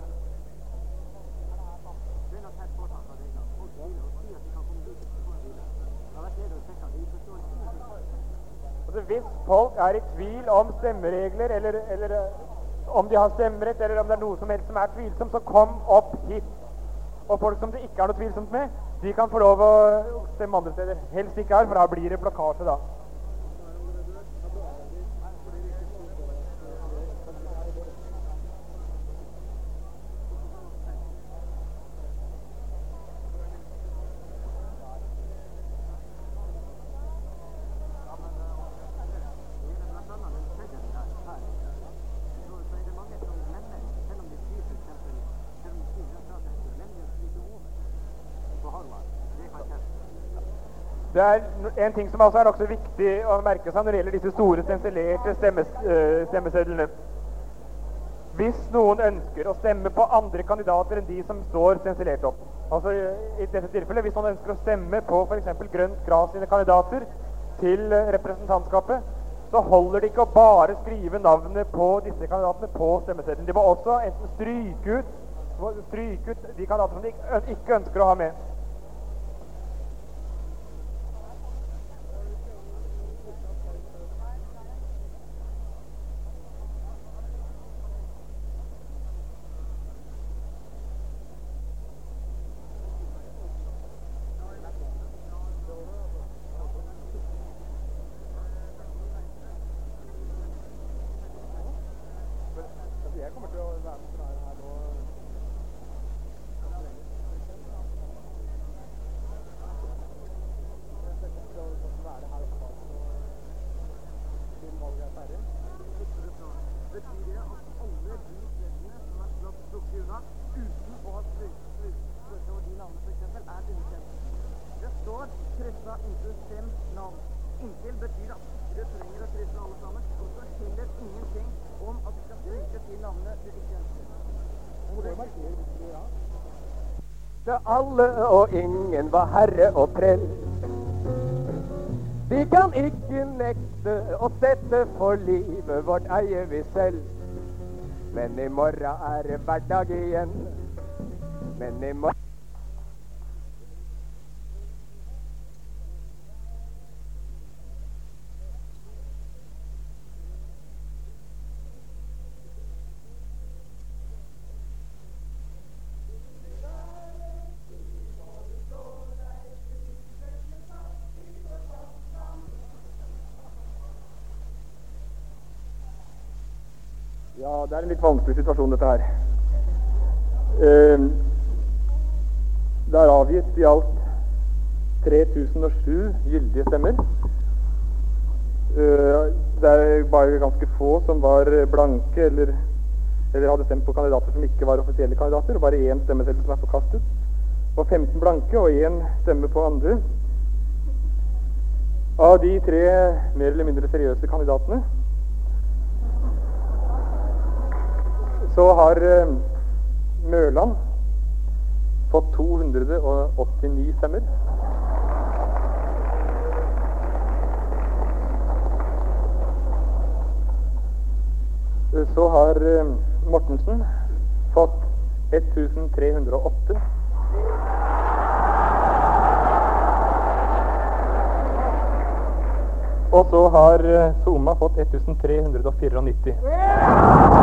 Hvis folk er i tvil om stemmeregler, eller, eller om de har stemmerett, eller om det er noe som helst som er tvilsomt, så kom opp hit. Og folk som det ikke er noe tvilsomt med, de kan få lov å stemme andre steder. Helst ikke her, for da blir det blokkasje da. Det er en ting som også er nok så viktig å merke seg når det gjelder disse store stensilerte stemmes, uh, stemmesedlene. Hvis noen ønsker å stemme på andre kandidater enn de som står stensilert opp, altså i dette tilfellet, hvis noen ønsker å stemme på for eksempel Grønt Kras sine kandidater til representantskapet, så holder det ikke å bare skrive navnet på disse kandidatene på stemmeseddelen. De må også enten stryke ut, stryke ut de kandidater som de ikke ønsker å ha med. Alle og ingen var herre og trell. Vi kan ikke nekte å sette for livet vårt eier vi selv. Men i morgen er det hverdag igjen. Men i morgen Ja, det er en litt vanskelig situasjon dette her. Eh, det er avgitt i alt tre tusen og sju gyldige stemmer. Eh, det er bare ganske få som var blanke eller, eller hadde stemt på kandidater som ikke var offisielle kandidater, og bare én stemmeseddel som er forkastet. Og femten blanke og én stemme på andre. Av de tre mer eller mindre seriøse kandidatene så har eh, Mørland fått to hundre og åttini stemmer. Så har eh, Mortensen fått tolv hundre og åtte. Og så har eh, Soma fått tolv hundre og nittiofire.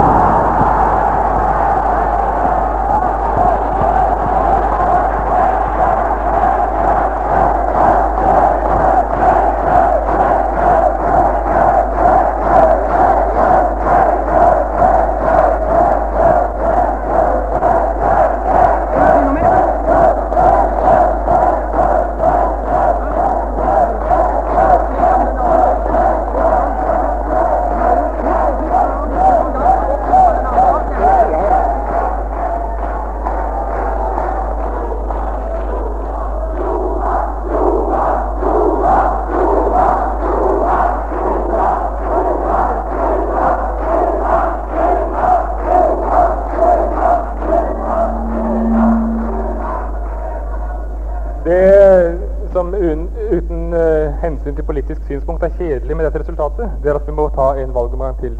Uten uh, hensyn til politisk synspunkt er kjedelig med dette resultatet, det er at vi må ta en valgomgang til.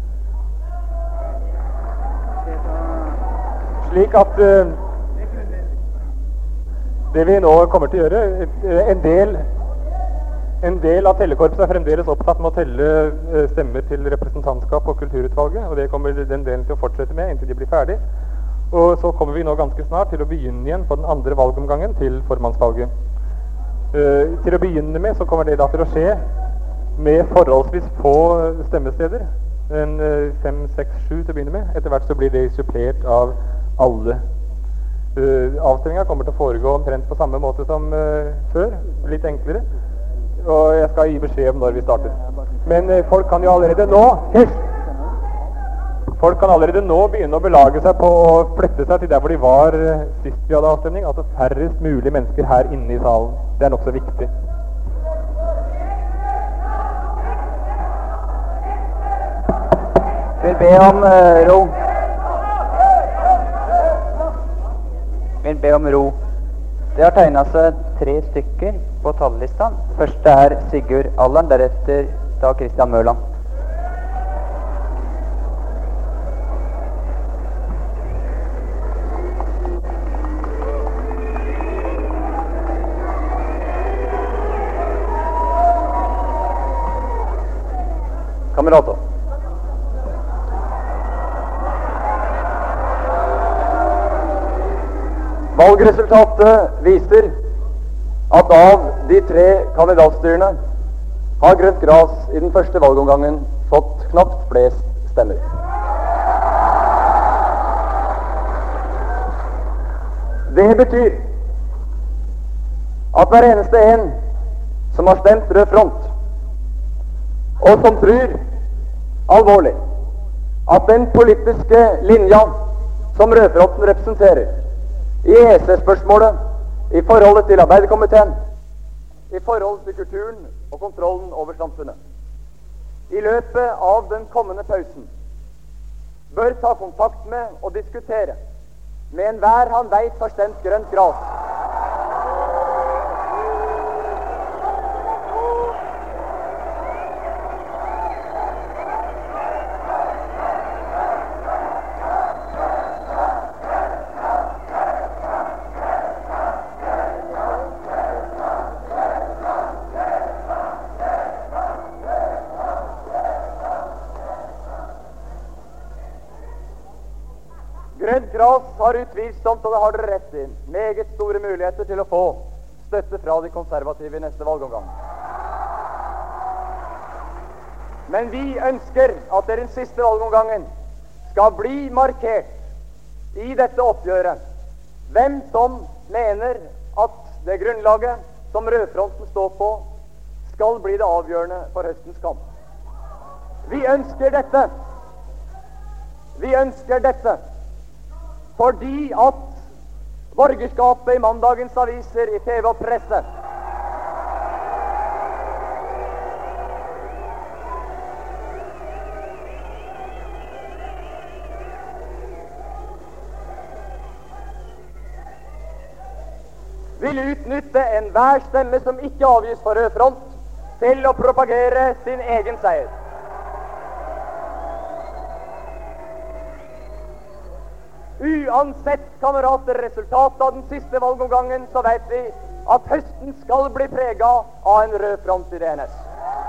Slik at uh, det vi nå kommer til å gjøre, en del, en del av tellekorpset er fremdeles opptatt med å telle uh, stemmer til representantskap og kulturutvalget, og det kommer den delen til å fortsette med inntil de blir ferdig. Og så kommer vi nå ganske snart til å begynne igjen på den andre valgomgangen til formannsvalget. Uh, til å begynne med så kommer det da til å skje med forholdsvis få stemmesteder, en uh, fem, seks, sju til å begynne med. Etter hvert så blir det supplert av alle. Uh, avstemningen kommer til å foregå omtrent på samme måte som uh, før, litt enklere. Og jeg skal gi beskjed om når vi starter. Men uh, folk kan jo allerede nå, hysj! Folk kan allerede nå begynne å belage seg på å flette seg til der hvor de var eh, sist vi hadde avstemning. Altså færrest mulig mennesker her inne i salen. Det er nokså viktig. Vil be om uh, ro. Vil be om ro. Det har tegnet seg tre stykker på talllistan. Første er Sigurd Allern, deretter Dag Christian Mørland. Kamerater. Valgresultatet viser at av de tre kandidatstyrene har Grønt Gras i den første valgomgangen fått knapt flest stemmer. Det betyr at hver eneste en som har stemt Rød Front, og som tror alvorlig at den politiske linja som Rødfronten representerer i E C-spørsmålet, i forholdet til Arbeiderkomiteen, i forhold til kulturen og kontrollen over samfunnet, i løpet av den kommende pausen bør ta kontakt med og diskutere med enhver han veit har stemt Grønt Gras. Grønt Gras har utvilsomt, og det har dere rett i, meget store muligheter til å få støtte fra de konservative i neste valgomgang. Men vi ønsker at det den siste valgomgangen skal bli markert i dette oppgjøret hvem som mener at det grunnlaget som Rødfronten står på, skal bli det avgjørende for høstens kamp. Vi ønsker dette. Vi ønsker dette. Fordi at borgerskapet i mandagens aviser, i T V og presse vil utnytte enhver stemme som ikke avgis for Rød Front, til å propagere sin egen seier. Uansett, kamerater, resultatet av den siste valgomgangen, så vet vi at høsten skal bli preget av en Rød Front i D N S.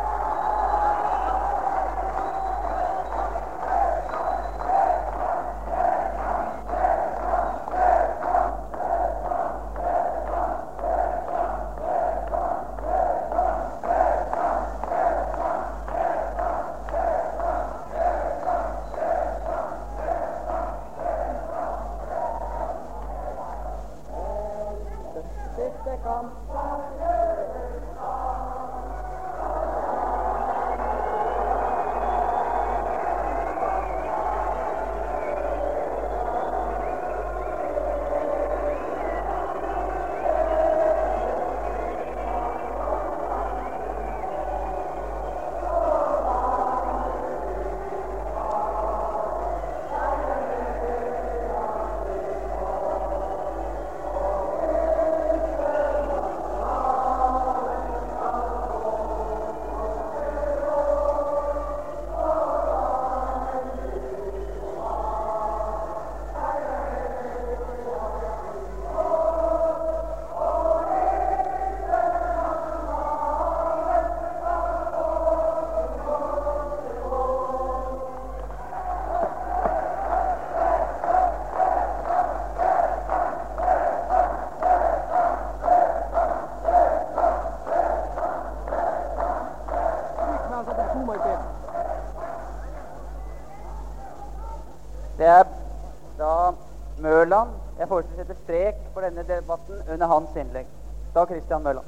Det er da Mørland. Jeg foreslår å sette strek for denne debatten under hans innlegg. Da Christian Mørland.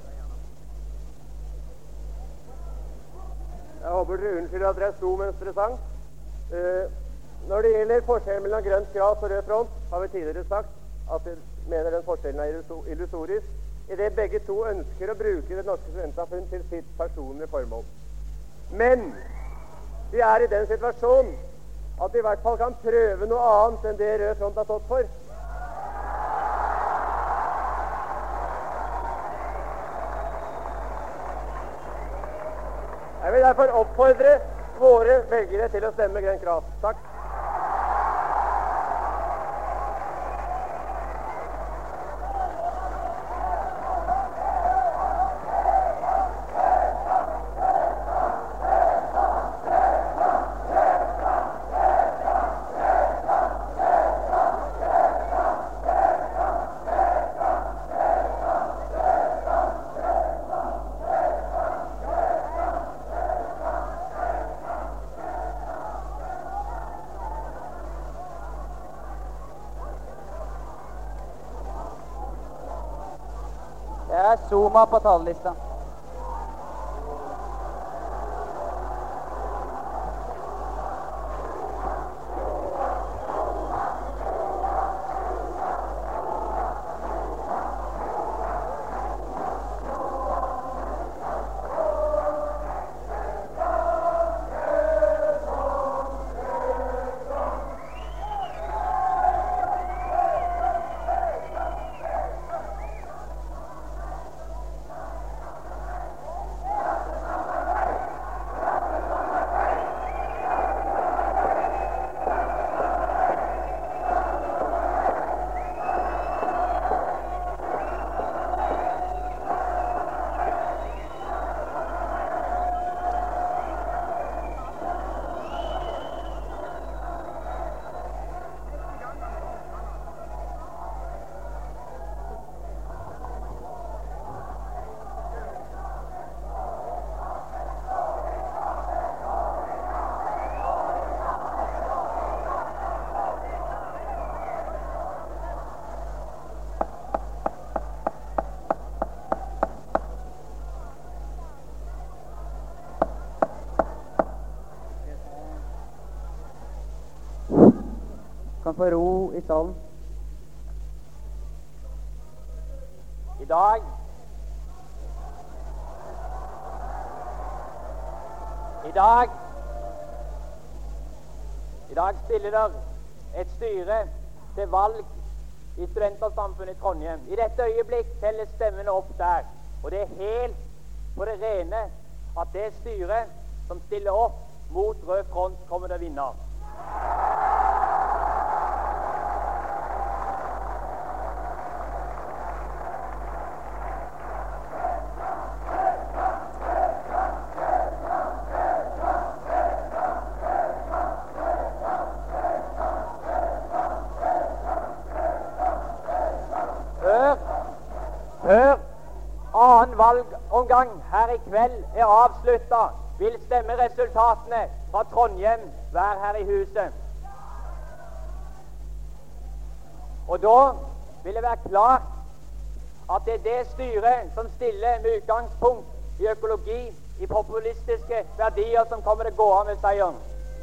Jeg håper dere unnskylder at dere sto mens dere sang. Eh, Når det gjelder forskjellen mellom grønt gras og rød front, har vi tidligere sagt at vi mener den forskjellen er illuso- illusorisk, i det begge to ønsker å bruke det norske studentsamfunn til sitt personlige formål. Men vi er i den situasjon at vi i hvert fall kan prøve noe annet enn det rød front har stått for. Jeg vil derfor oppfordre våre velgere til å stemme grønt gras. Takk. Det er Zuma på talerlista. Kan få ro i salen. I dag I dag I dag stiller der et styre til valg i Studentersamfunnet i Trondheim. I dette øyeblikk telles stemmene opp der, og det er helt på det rene at det styret som stiller opp mot Rød Front, kommer til å vinne. Før annen valgomgang her i kveld er avsluttet, vil stemmeresultatene fra Trondheim være her i huset. Og da vil det være klart at det er det styret som stiller med utgangspunkt i økologi, i populistiske verdier, som kommer til å gå av med seieren.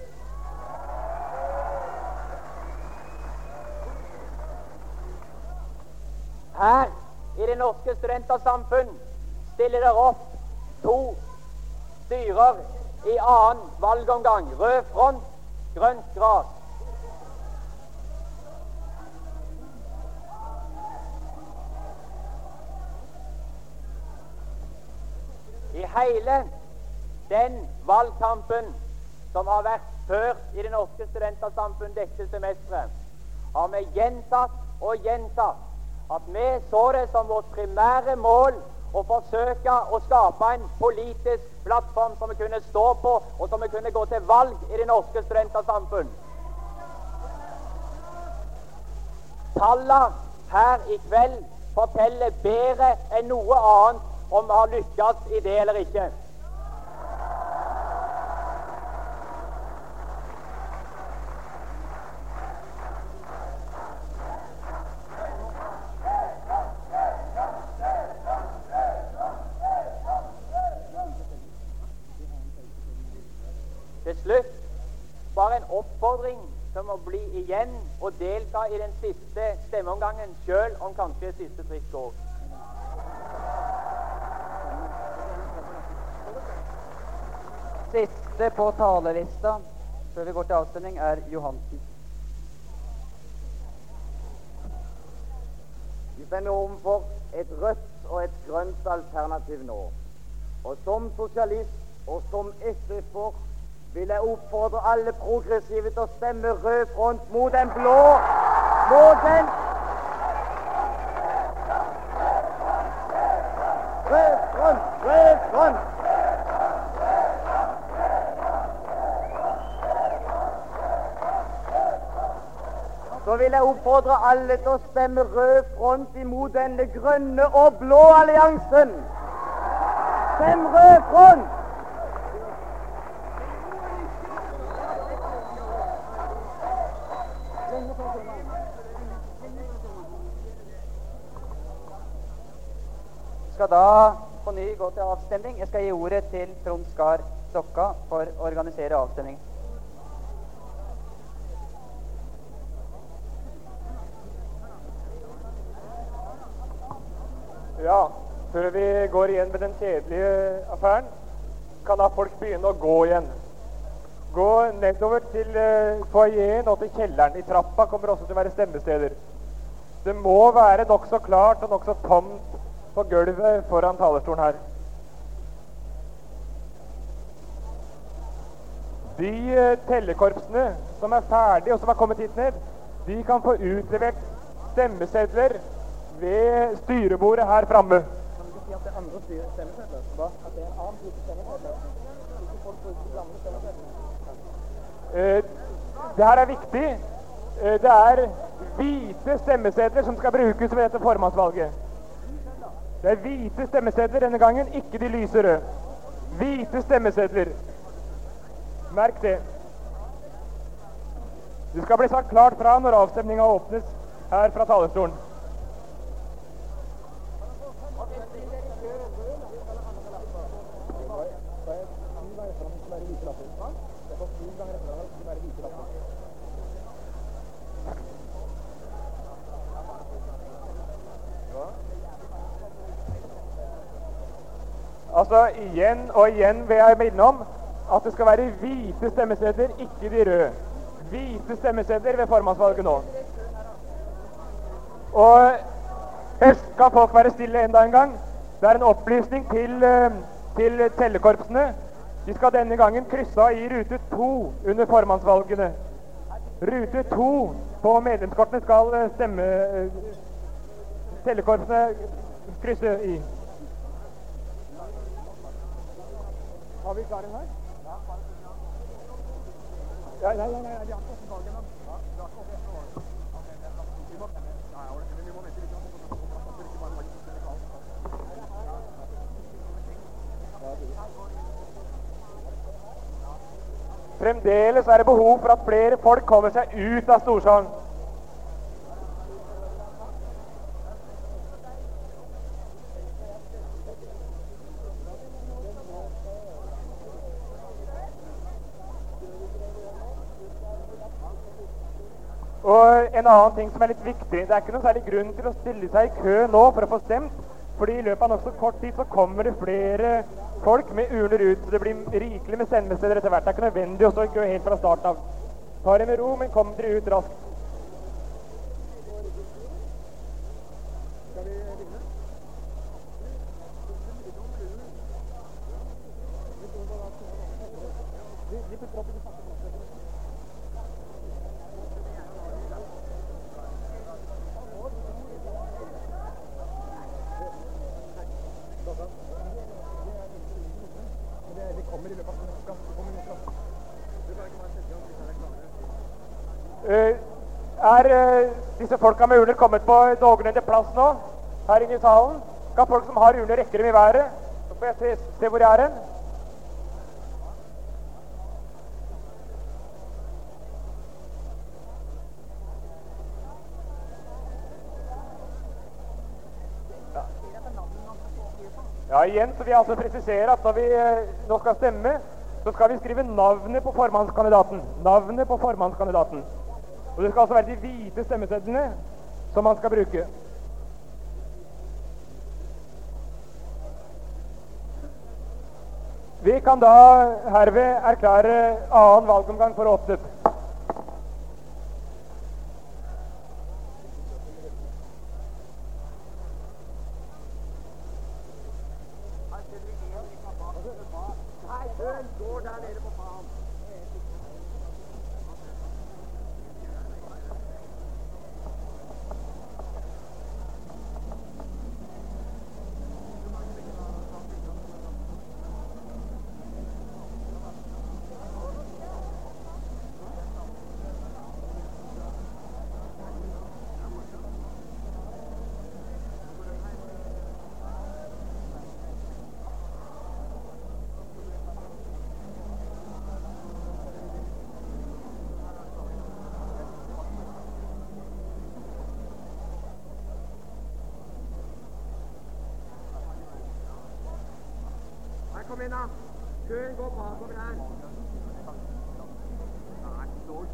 Her i det norske studentersamfunn stiller det opp to styrer i annen valgomgang. Rød front, grønt gras. I hele den valgkampen som har vært ført i det norske studentersamfunn dette semesteret, har vi gjentatt og gjentatt at vi så det som vårt primære mål å forsøke å skape en politisk plattform som vi kunne stå på, og som vi kunne gå til valg i det norske studentersamfunn. Tallene her i kveld forteller bedre enn noe annet om vi har lykkes i det eller ikke. Til slutt bare en oppfordring om å bli igjen og delta i den siste stemmeomgangen, selv om kanskje siste trikk går. Siste på talerlista før vi går til avstemning, er Johansen. Vi står overfor et rødt og et grønt alternativ nå. Og som sosialist og som S F-er vil jeg oppfordre alle progressive til å stemme rød front mot den blå, mot den rød front, rød front. Så vil jeg oppfordre alle til å stemme rød front imot denne grønne og blå alliansen. Stem rød front! Skal da på ny gå til avstemning. Jeg skal gi ordet til Trond Skar Stokka for å organisere avstemningen. Ja, før vi går igjen med den kjedelige affæren, kan da folk begynne å gå igjen. Gå nedover til uh, foajeen og til kjelleren. I trappa kommer også til å være stemmesteder. Det må være nokså klart og nokså tomt på gulvet foran talerstolen her. De uh, tellekorpsene som er ferdige og som har kommet hit ned, de kan få utlevert stemmesedler ved styrebordet her framme. Kan du si at det er andre stemmesedler? Hva? At det er en annen type stemmesedler? Ikke folk bruker de gamle stemmesedlene? Uh, det her er viktig. Uh, det er hvite stemmesedler som skal brukes ved dette formannsvalget. Det er hvite stemmesedler denne gangen, ikke de lyse røde. Hvite stemmesedler. Merk det. Det skal bli sagt klart fra når avstemningen åpnes her fra talerstolen. Altså, igjen og igjen vil jeg minne om at det skal være hvite stemmesedler, ikke de røde. Hvite stemmesedler ved formannsvalget nå. Og her skal folk være stille enda en gang. Det er en opplysning til, til tellekorpsene. De skal denne gangen krysse av i rute to under formannsvalgene. Rute to på medlemskortene skal stemme tellekorpsene krysse i. Har vi klaren her? Ja, nei, nei, nei, vi har ikke åpnet valget, men vi har ikke åpnet valget. Vi må vente litt, så vi ikke bare lager det. Fremdeles er det behov for at flere folk kommer seg ut av Storsalen. Og en annen ting som er litt viktig, det er ikke noe særlig grunn til å stille seg i kø nå for å få stemt, fordi i løpet av nokså kort tid så kommer det flere folk med urner ut, så det blir rikelig med stemmesteder etter hvert. Det er ikke nødvendig å stå i kø helt fra starten av. Ta det med ro, men kom dere ut raskt. Skal vi begynne? De putter opp i de samme plassene. Uh, er uh, disse folka med urner kommet på noenlunde plass nå, her inne i salen? Kan folk som har urner rekke dem i været? Så får jeg se, se hvor jeg er hen. Ja. ja, igjen så vil jeg altså presisere at når vi uh, nå skal stemme, så skal vi skrive navnet på formannskandidaten. Navnet på formannskandidaten. Og det skal altså være de hvite stemmesedlene som man skal bruke. Vi kan da herved erklære annen valgomgang for åpnet. Kom inn, da. Køen går bakover her. Nei, stort.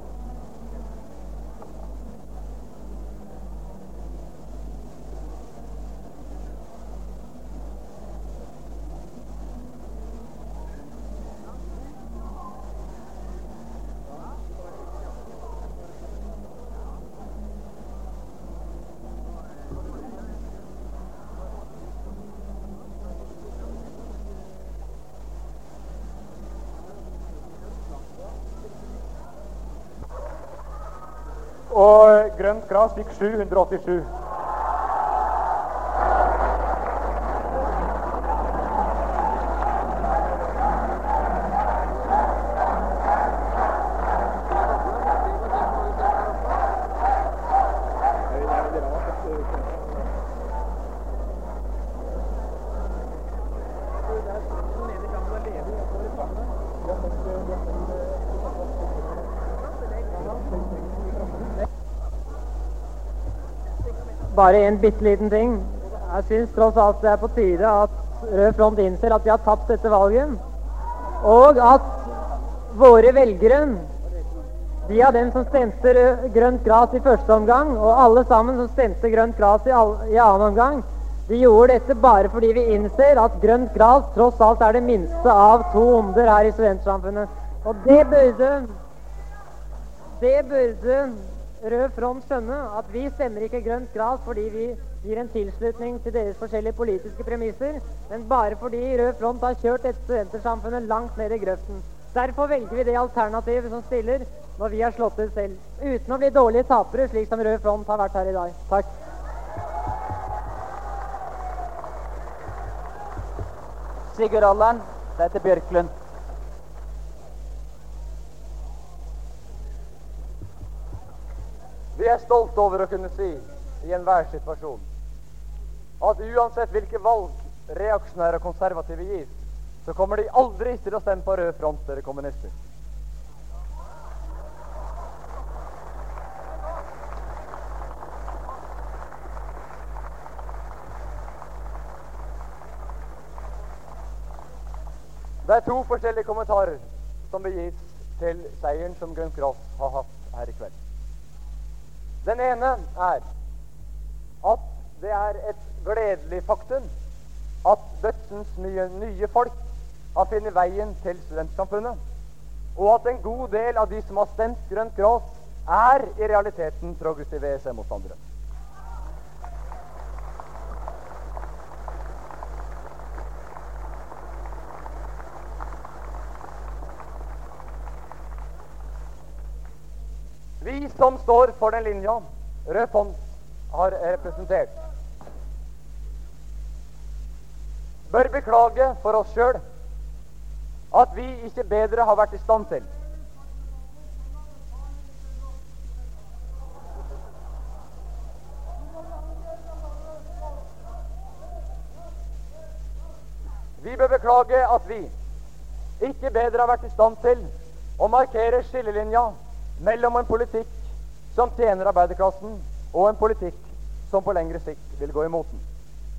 Og grønt gras fikk sju hundre åttisju. Bare en bitte liten ting. Jeg synes tross alt det er på tide at Rød Front innser at vi har tapt dette valget, og at våre velgere, de av dem som stemte rød, grønt gras i første omgang, og alle sammen som stemte grønt gras i, all, i annen omgang, de gjorde dette bare fordi vi innser at grønt gras tross alt er det minste av to onder her i studentsamfunnet. Og det burde, det burde Rød Front skjønne, at vi stemmer ikke grønt gras fordi vi gir en tilslutning til deres forskjellige politiske premisser, men bare fordi Rød Front har kjørt et studentersamfunnet langt ned i grøften. Derfor velger vi det alternativet som stiller når vi har slått ut selv, uten å bli dårlige tapere, slik som Rød Front har vært her i dag. Takk. Sigurd Allan, dette Bjørklund. Vi er stolte over å kunne si i enhver situasjon at uansett hvilke valg reaksjonære og konservative gis, så kommer de aldri til å stemme på Rød Front eller kommunister. Det er to forskjellige kommentarer som vil gis til seieren som Grønt Gras har hatt her i kveld. Den ene er at det er et gledelig faktum at dødsens mye nye folk har funnet veien til studentsamfunnet, og at en god del av de som har stemt Grønt Gras, er i realiteten progressive E S M-motstandere. Vi som står for den linja Rød Front har representert, bør beklage for oss selv at vi ikke bedre har vært i stand til Vi bør beklage at vi ikke bedre har vært i stand til å markere skillelinja mellom en politikk som tjener arbeiderklassen, og en politikk som på lengre sikt vil gå imot den.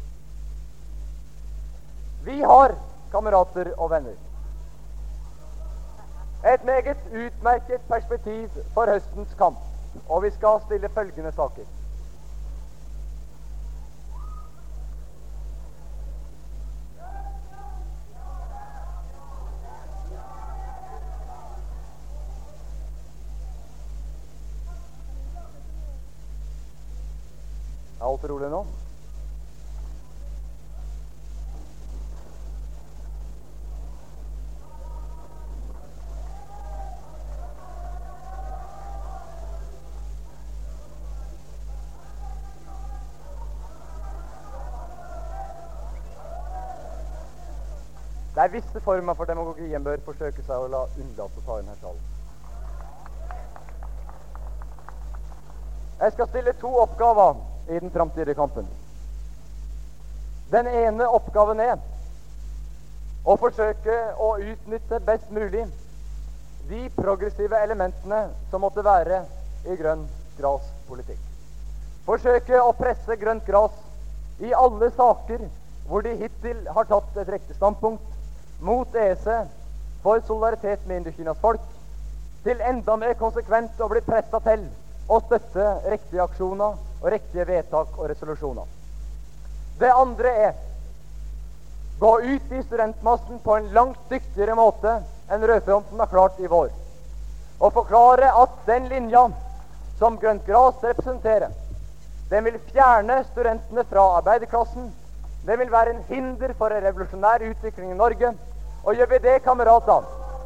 Vi har, kamerater og venner, et meget utmerket perspektiv for høstens kamp. og vi skal stille følgende saker. Er alt rolig nå? Det er visse former for demagogi en bør forsøke seg å la unnlate å ta inn her salen. Jeg skal stille to oppgaver i den framtidige kampen. Den ene oppgaven er å forsøke å utnytte best mulig de progressive elementene som måtte være i grønn graspolitikk. Forsøke å presse grønt gras i alle saker hvor de hittil har tatt et riktig standpunkt mot E C for solidaritet med Indokinas folk, til enda mer konsekvent å bli presset til å støtte riktige aksjoner og riktige vedtak og resolusjoner. Det andre er gå ut i studentmassen på en langt dyktigere måte enn Rødfronten har klart i vår, og forklare at den linja som grønt gras representerer, den vil fjerne studentene fra arbeiderklassen, den vil være en hinder for en revolusjonær utvikling i Norge. Og gjør vi det, kamerater,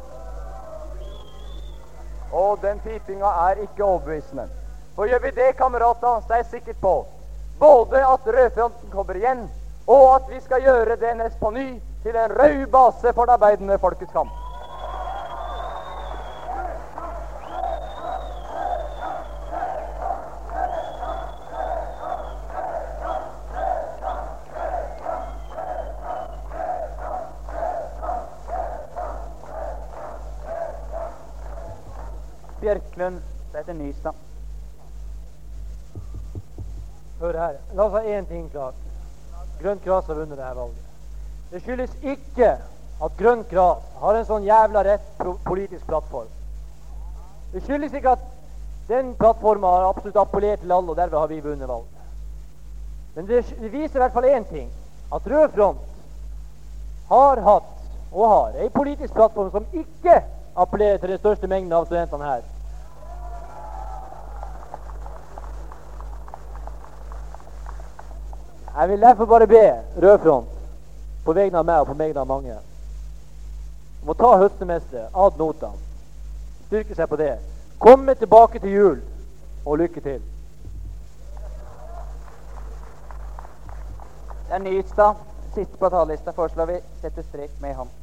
og den pipinga er ikke overbevisende, for gjør vi det, kamerater, så er jeg sikker på både at Rødfronten kommer igjen, og at vi skal gjøre D N S på ny til en rød base for det arbeidende folkets kamp. Bjørklund, det heter Nystad. Hør her, la oss ha én ting klart. Grønt gras har vunnet dette valget. Det skyldes ikke at grønt gras har en sånn jævla rett pro- politisk plattform. Det skyldes ikke at den plattformen har absolutt appellert til alle, og derved har vi vunnet valget. Men det, det viser i hvert fall én ting, at Rød Front har hatt, og har, en politisk plattform som ikke appellerer til den største mengden av studentene her. Jeg vil derfor bare be Rød Front, på vegne av meg og på vegne av mange, om å ta høstsemesteret ad notam, styrke seg på det, komme tilbake til jul, og lykke til. Det er Nystad. Siste på talerlista foreslår vi sette strek med ham.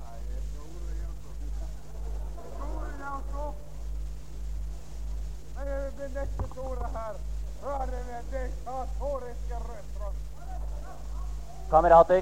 Det neste ordet her var det diktatoriske Rødfront. Kamerater.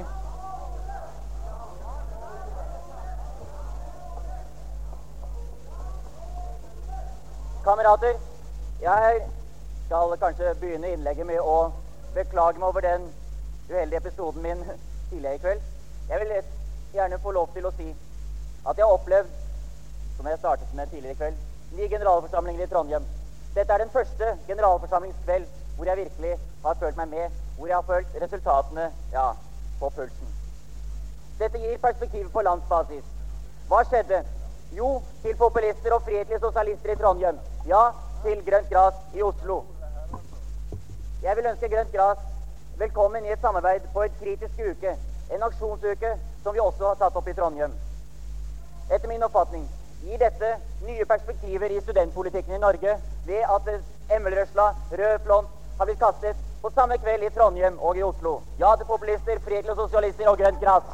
Kamerater, jeg skal kanskje begynne innlegget med å beklage meg over den uheldige episoden min tidligere i kveld. Jeg vil gjerne få lov til å si at jeg har opplevd, som jeg startet med tidligere i kveld, ni generalforsamlinger i Trondheim. Dette er den første generalforsamlingskveld hvor jeg virkelig har følt meg med, hvor jeg har følt resultatene, ja, på pulsen. Dette gir perspektivet på landsbasis. Hva skjedde? Jo, til populister og frihetlige sosialister i Trondheim. Ja, til grønt gras i Oslo. Jeg vil ønske grønt gras velkommen i et samarbeid på en kritisk uke, en aksjonsuke som vi også har tatt opp i Trondheim. Etter min oppfatning gir dette nye perspektiver i studentpolitikken i Norge ved at Emmelrøsla, Rød Front, har blitt kastet på samme kveld i Trondheim og i Oslo. Ja til populister, fredelige sosialister og grønt gras.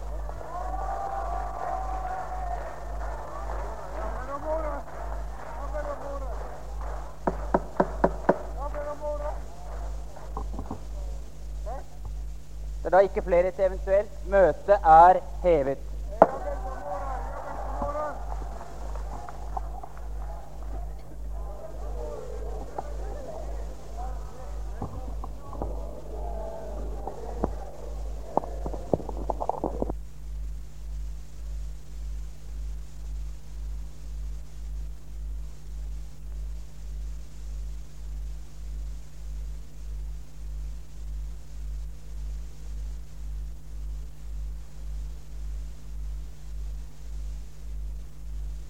Det er da ikke flere til eventuelt. Møtet er hevet.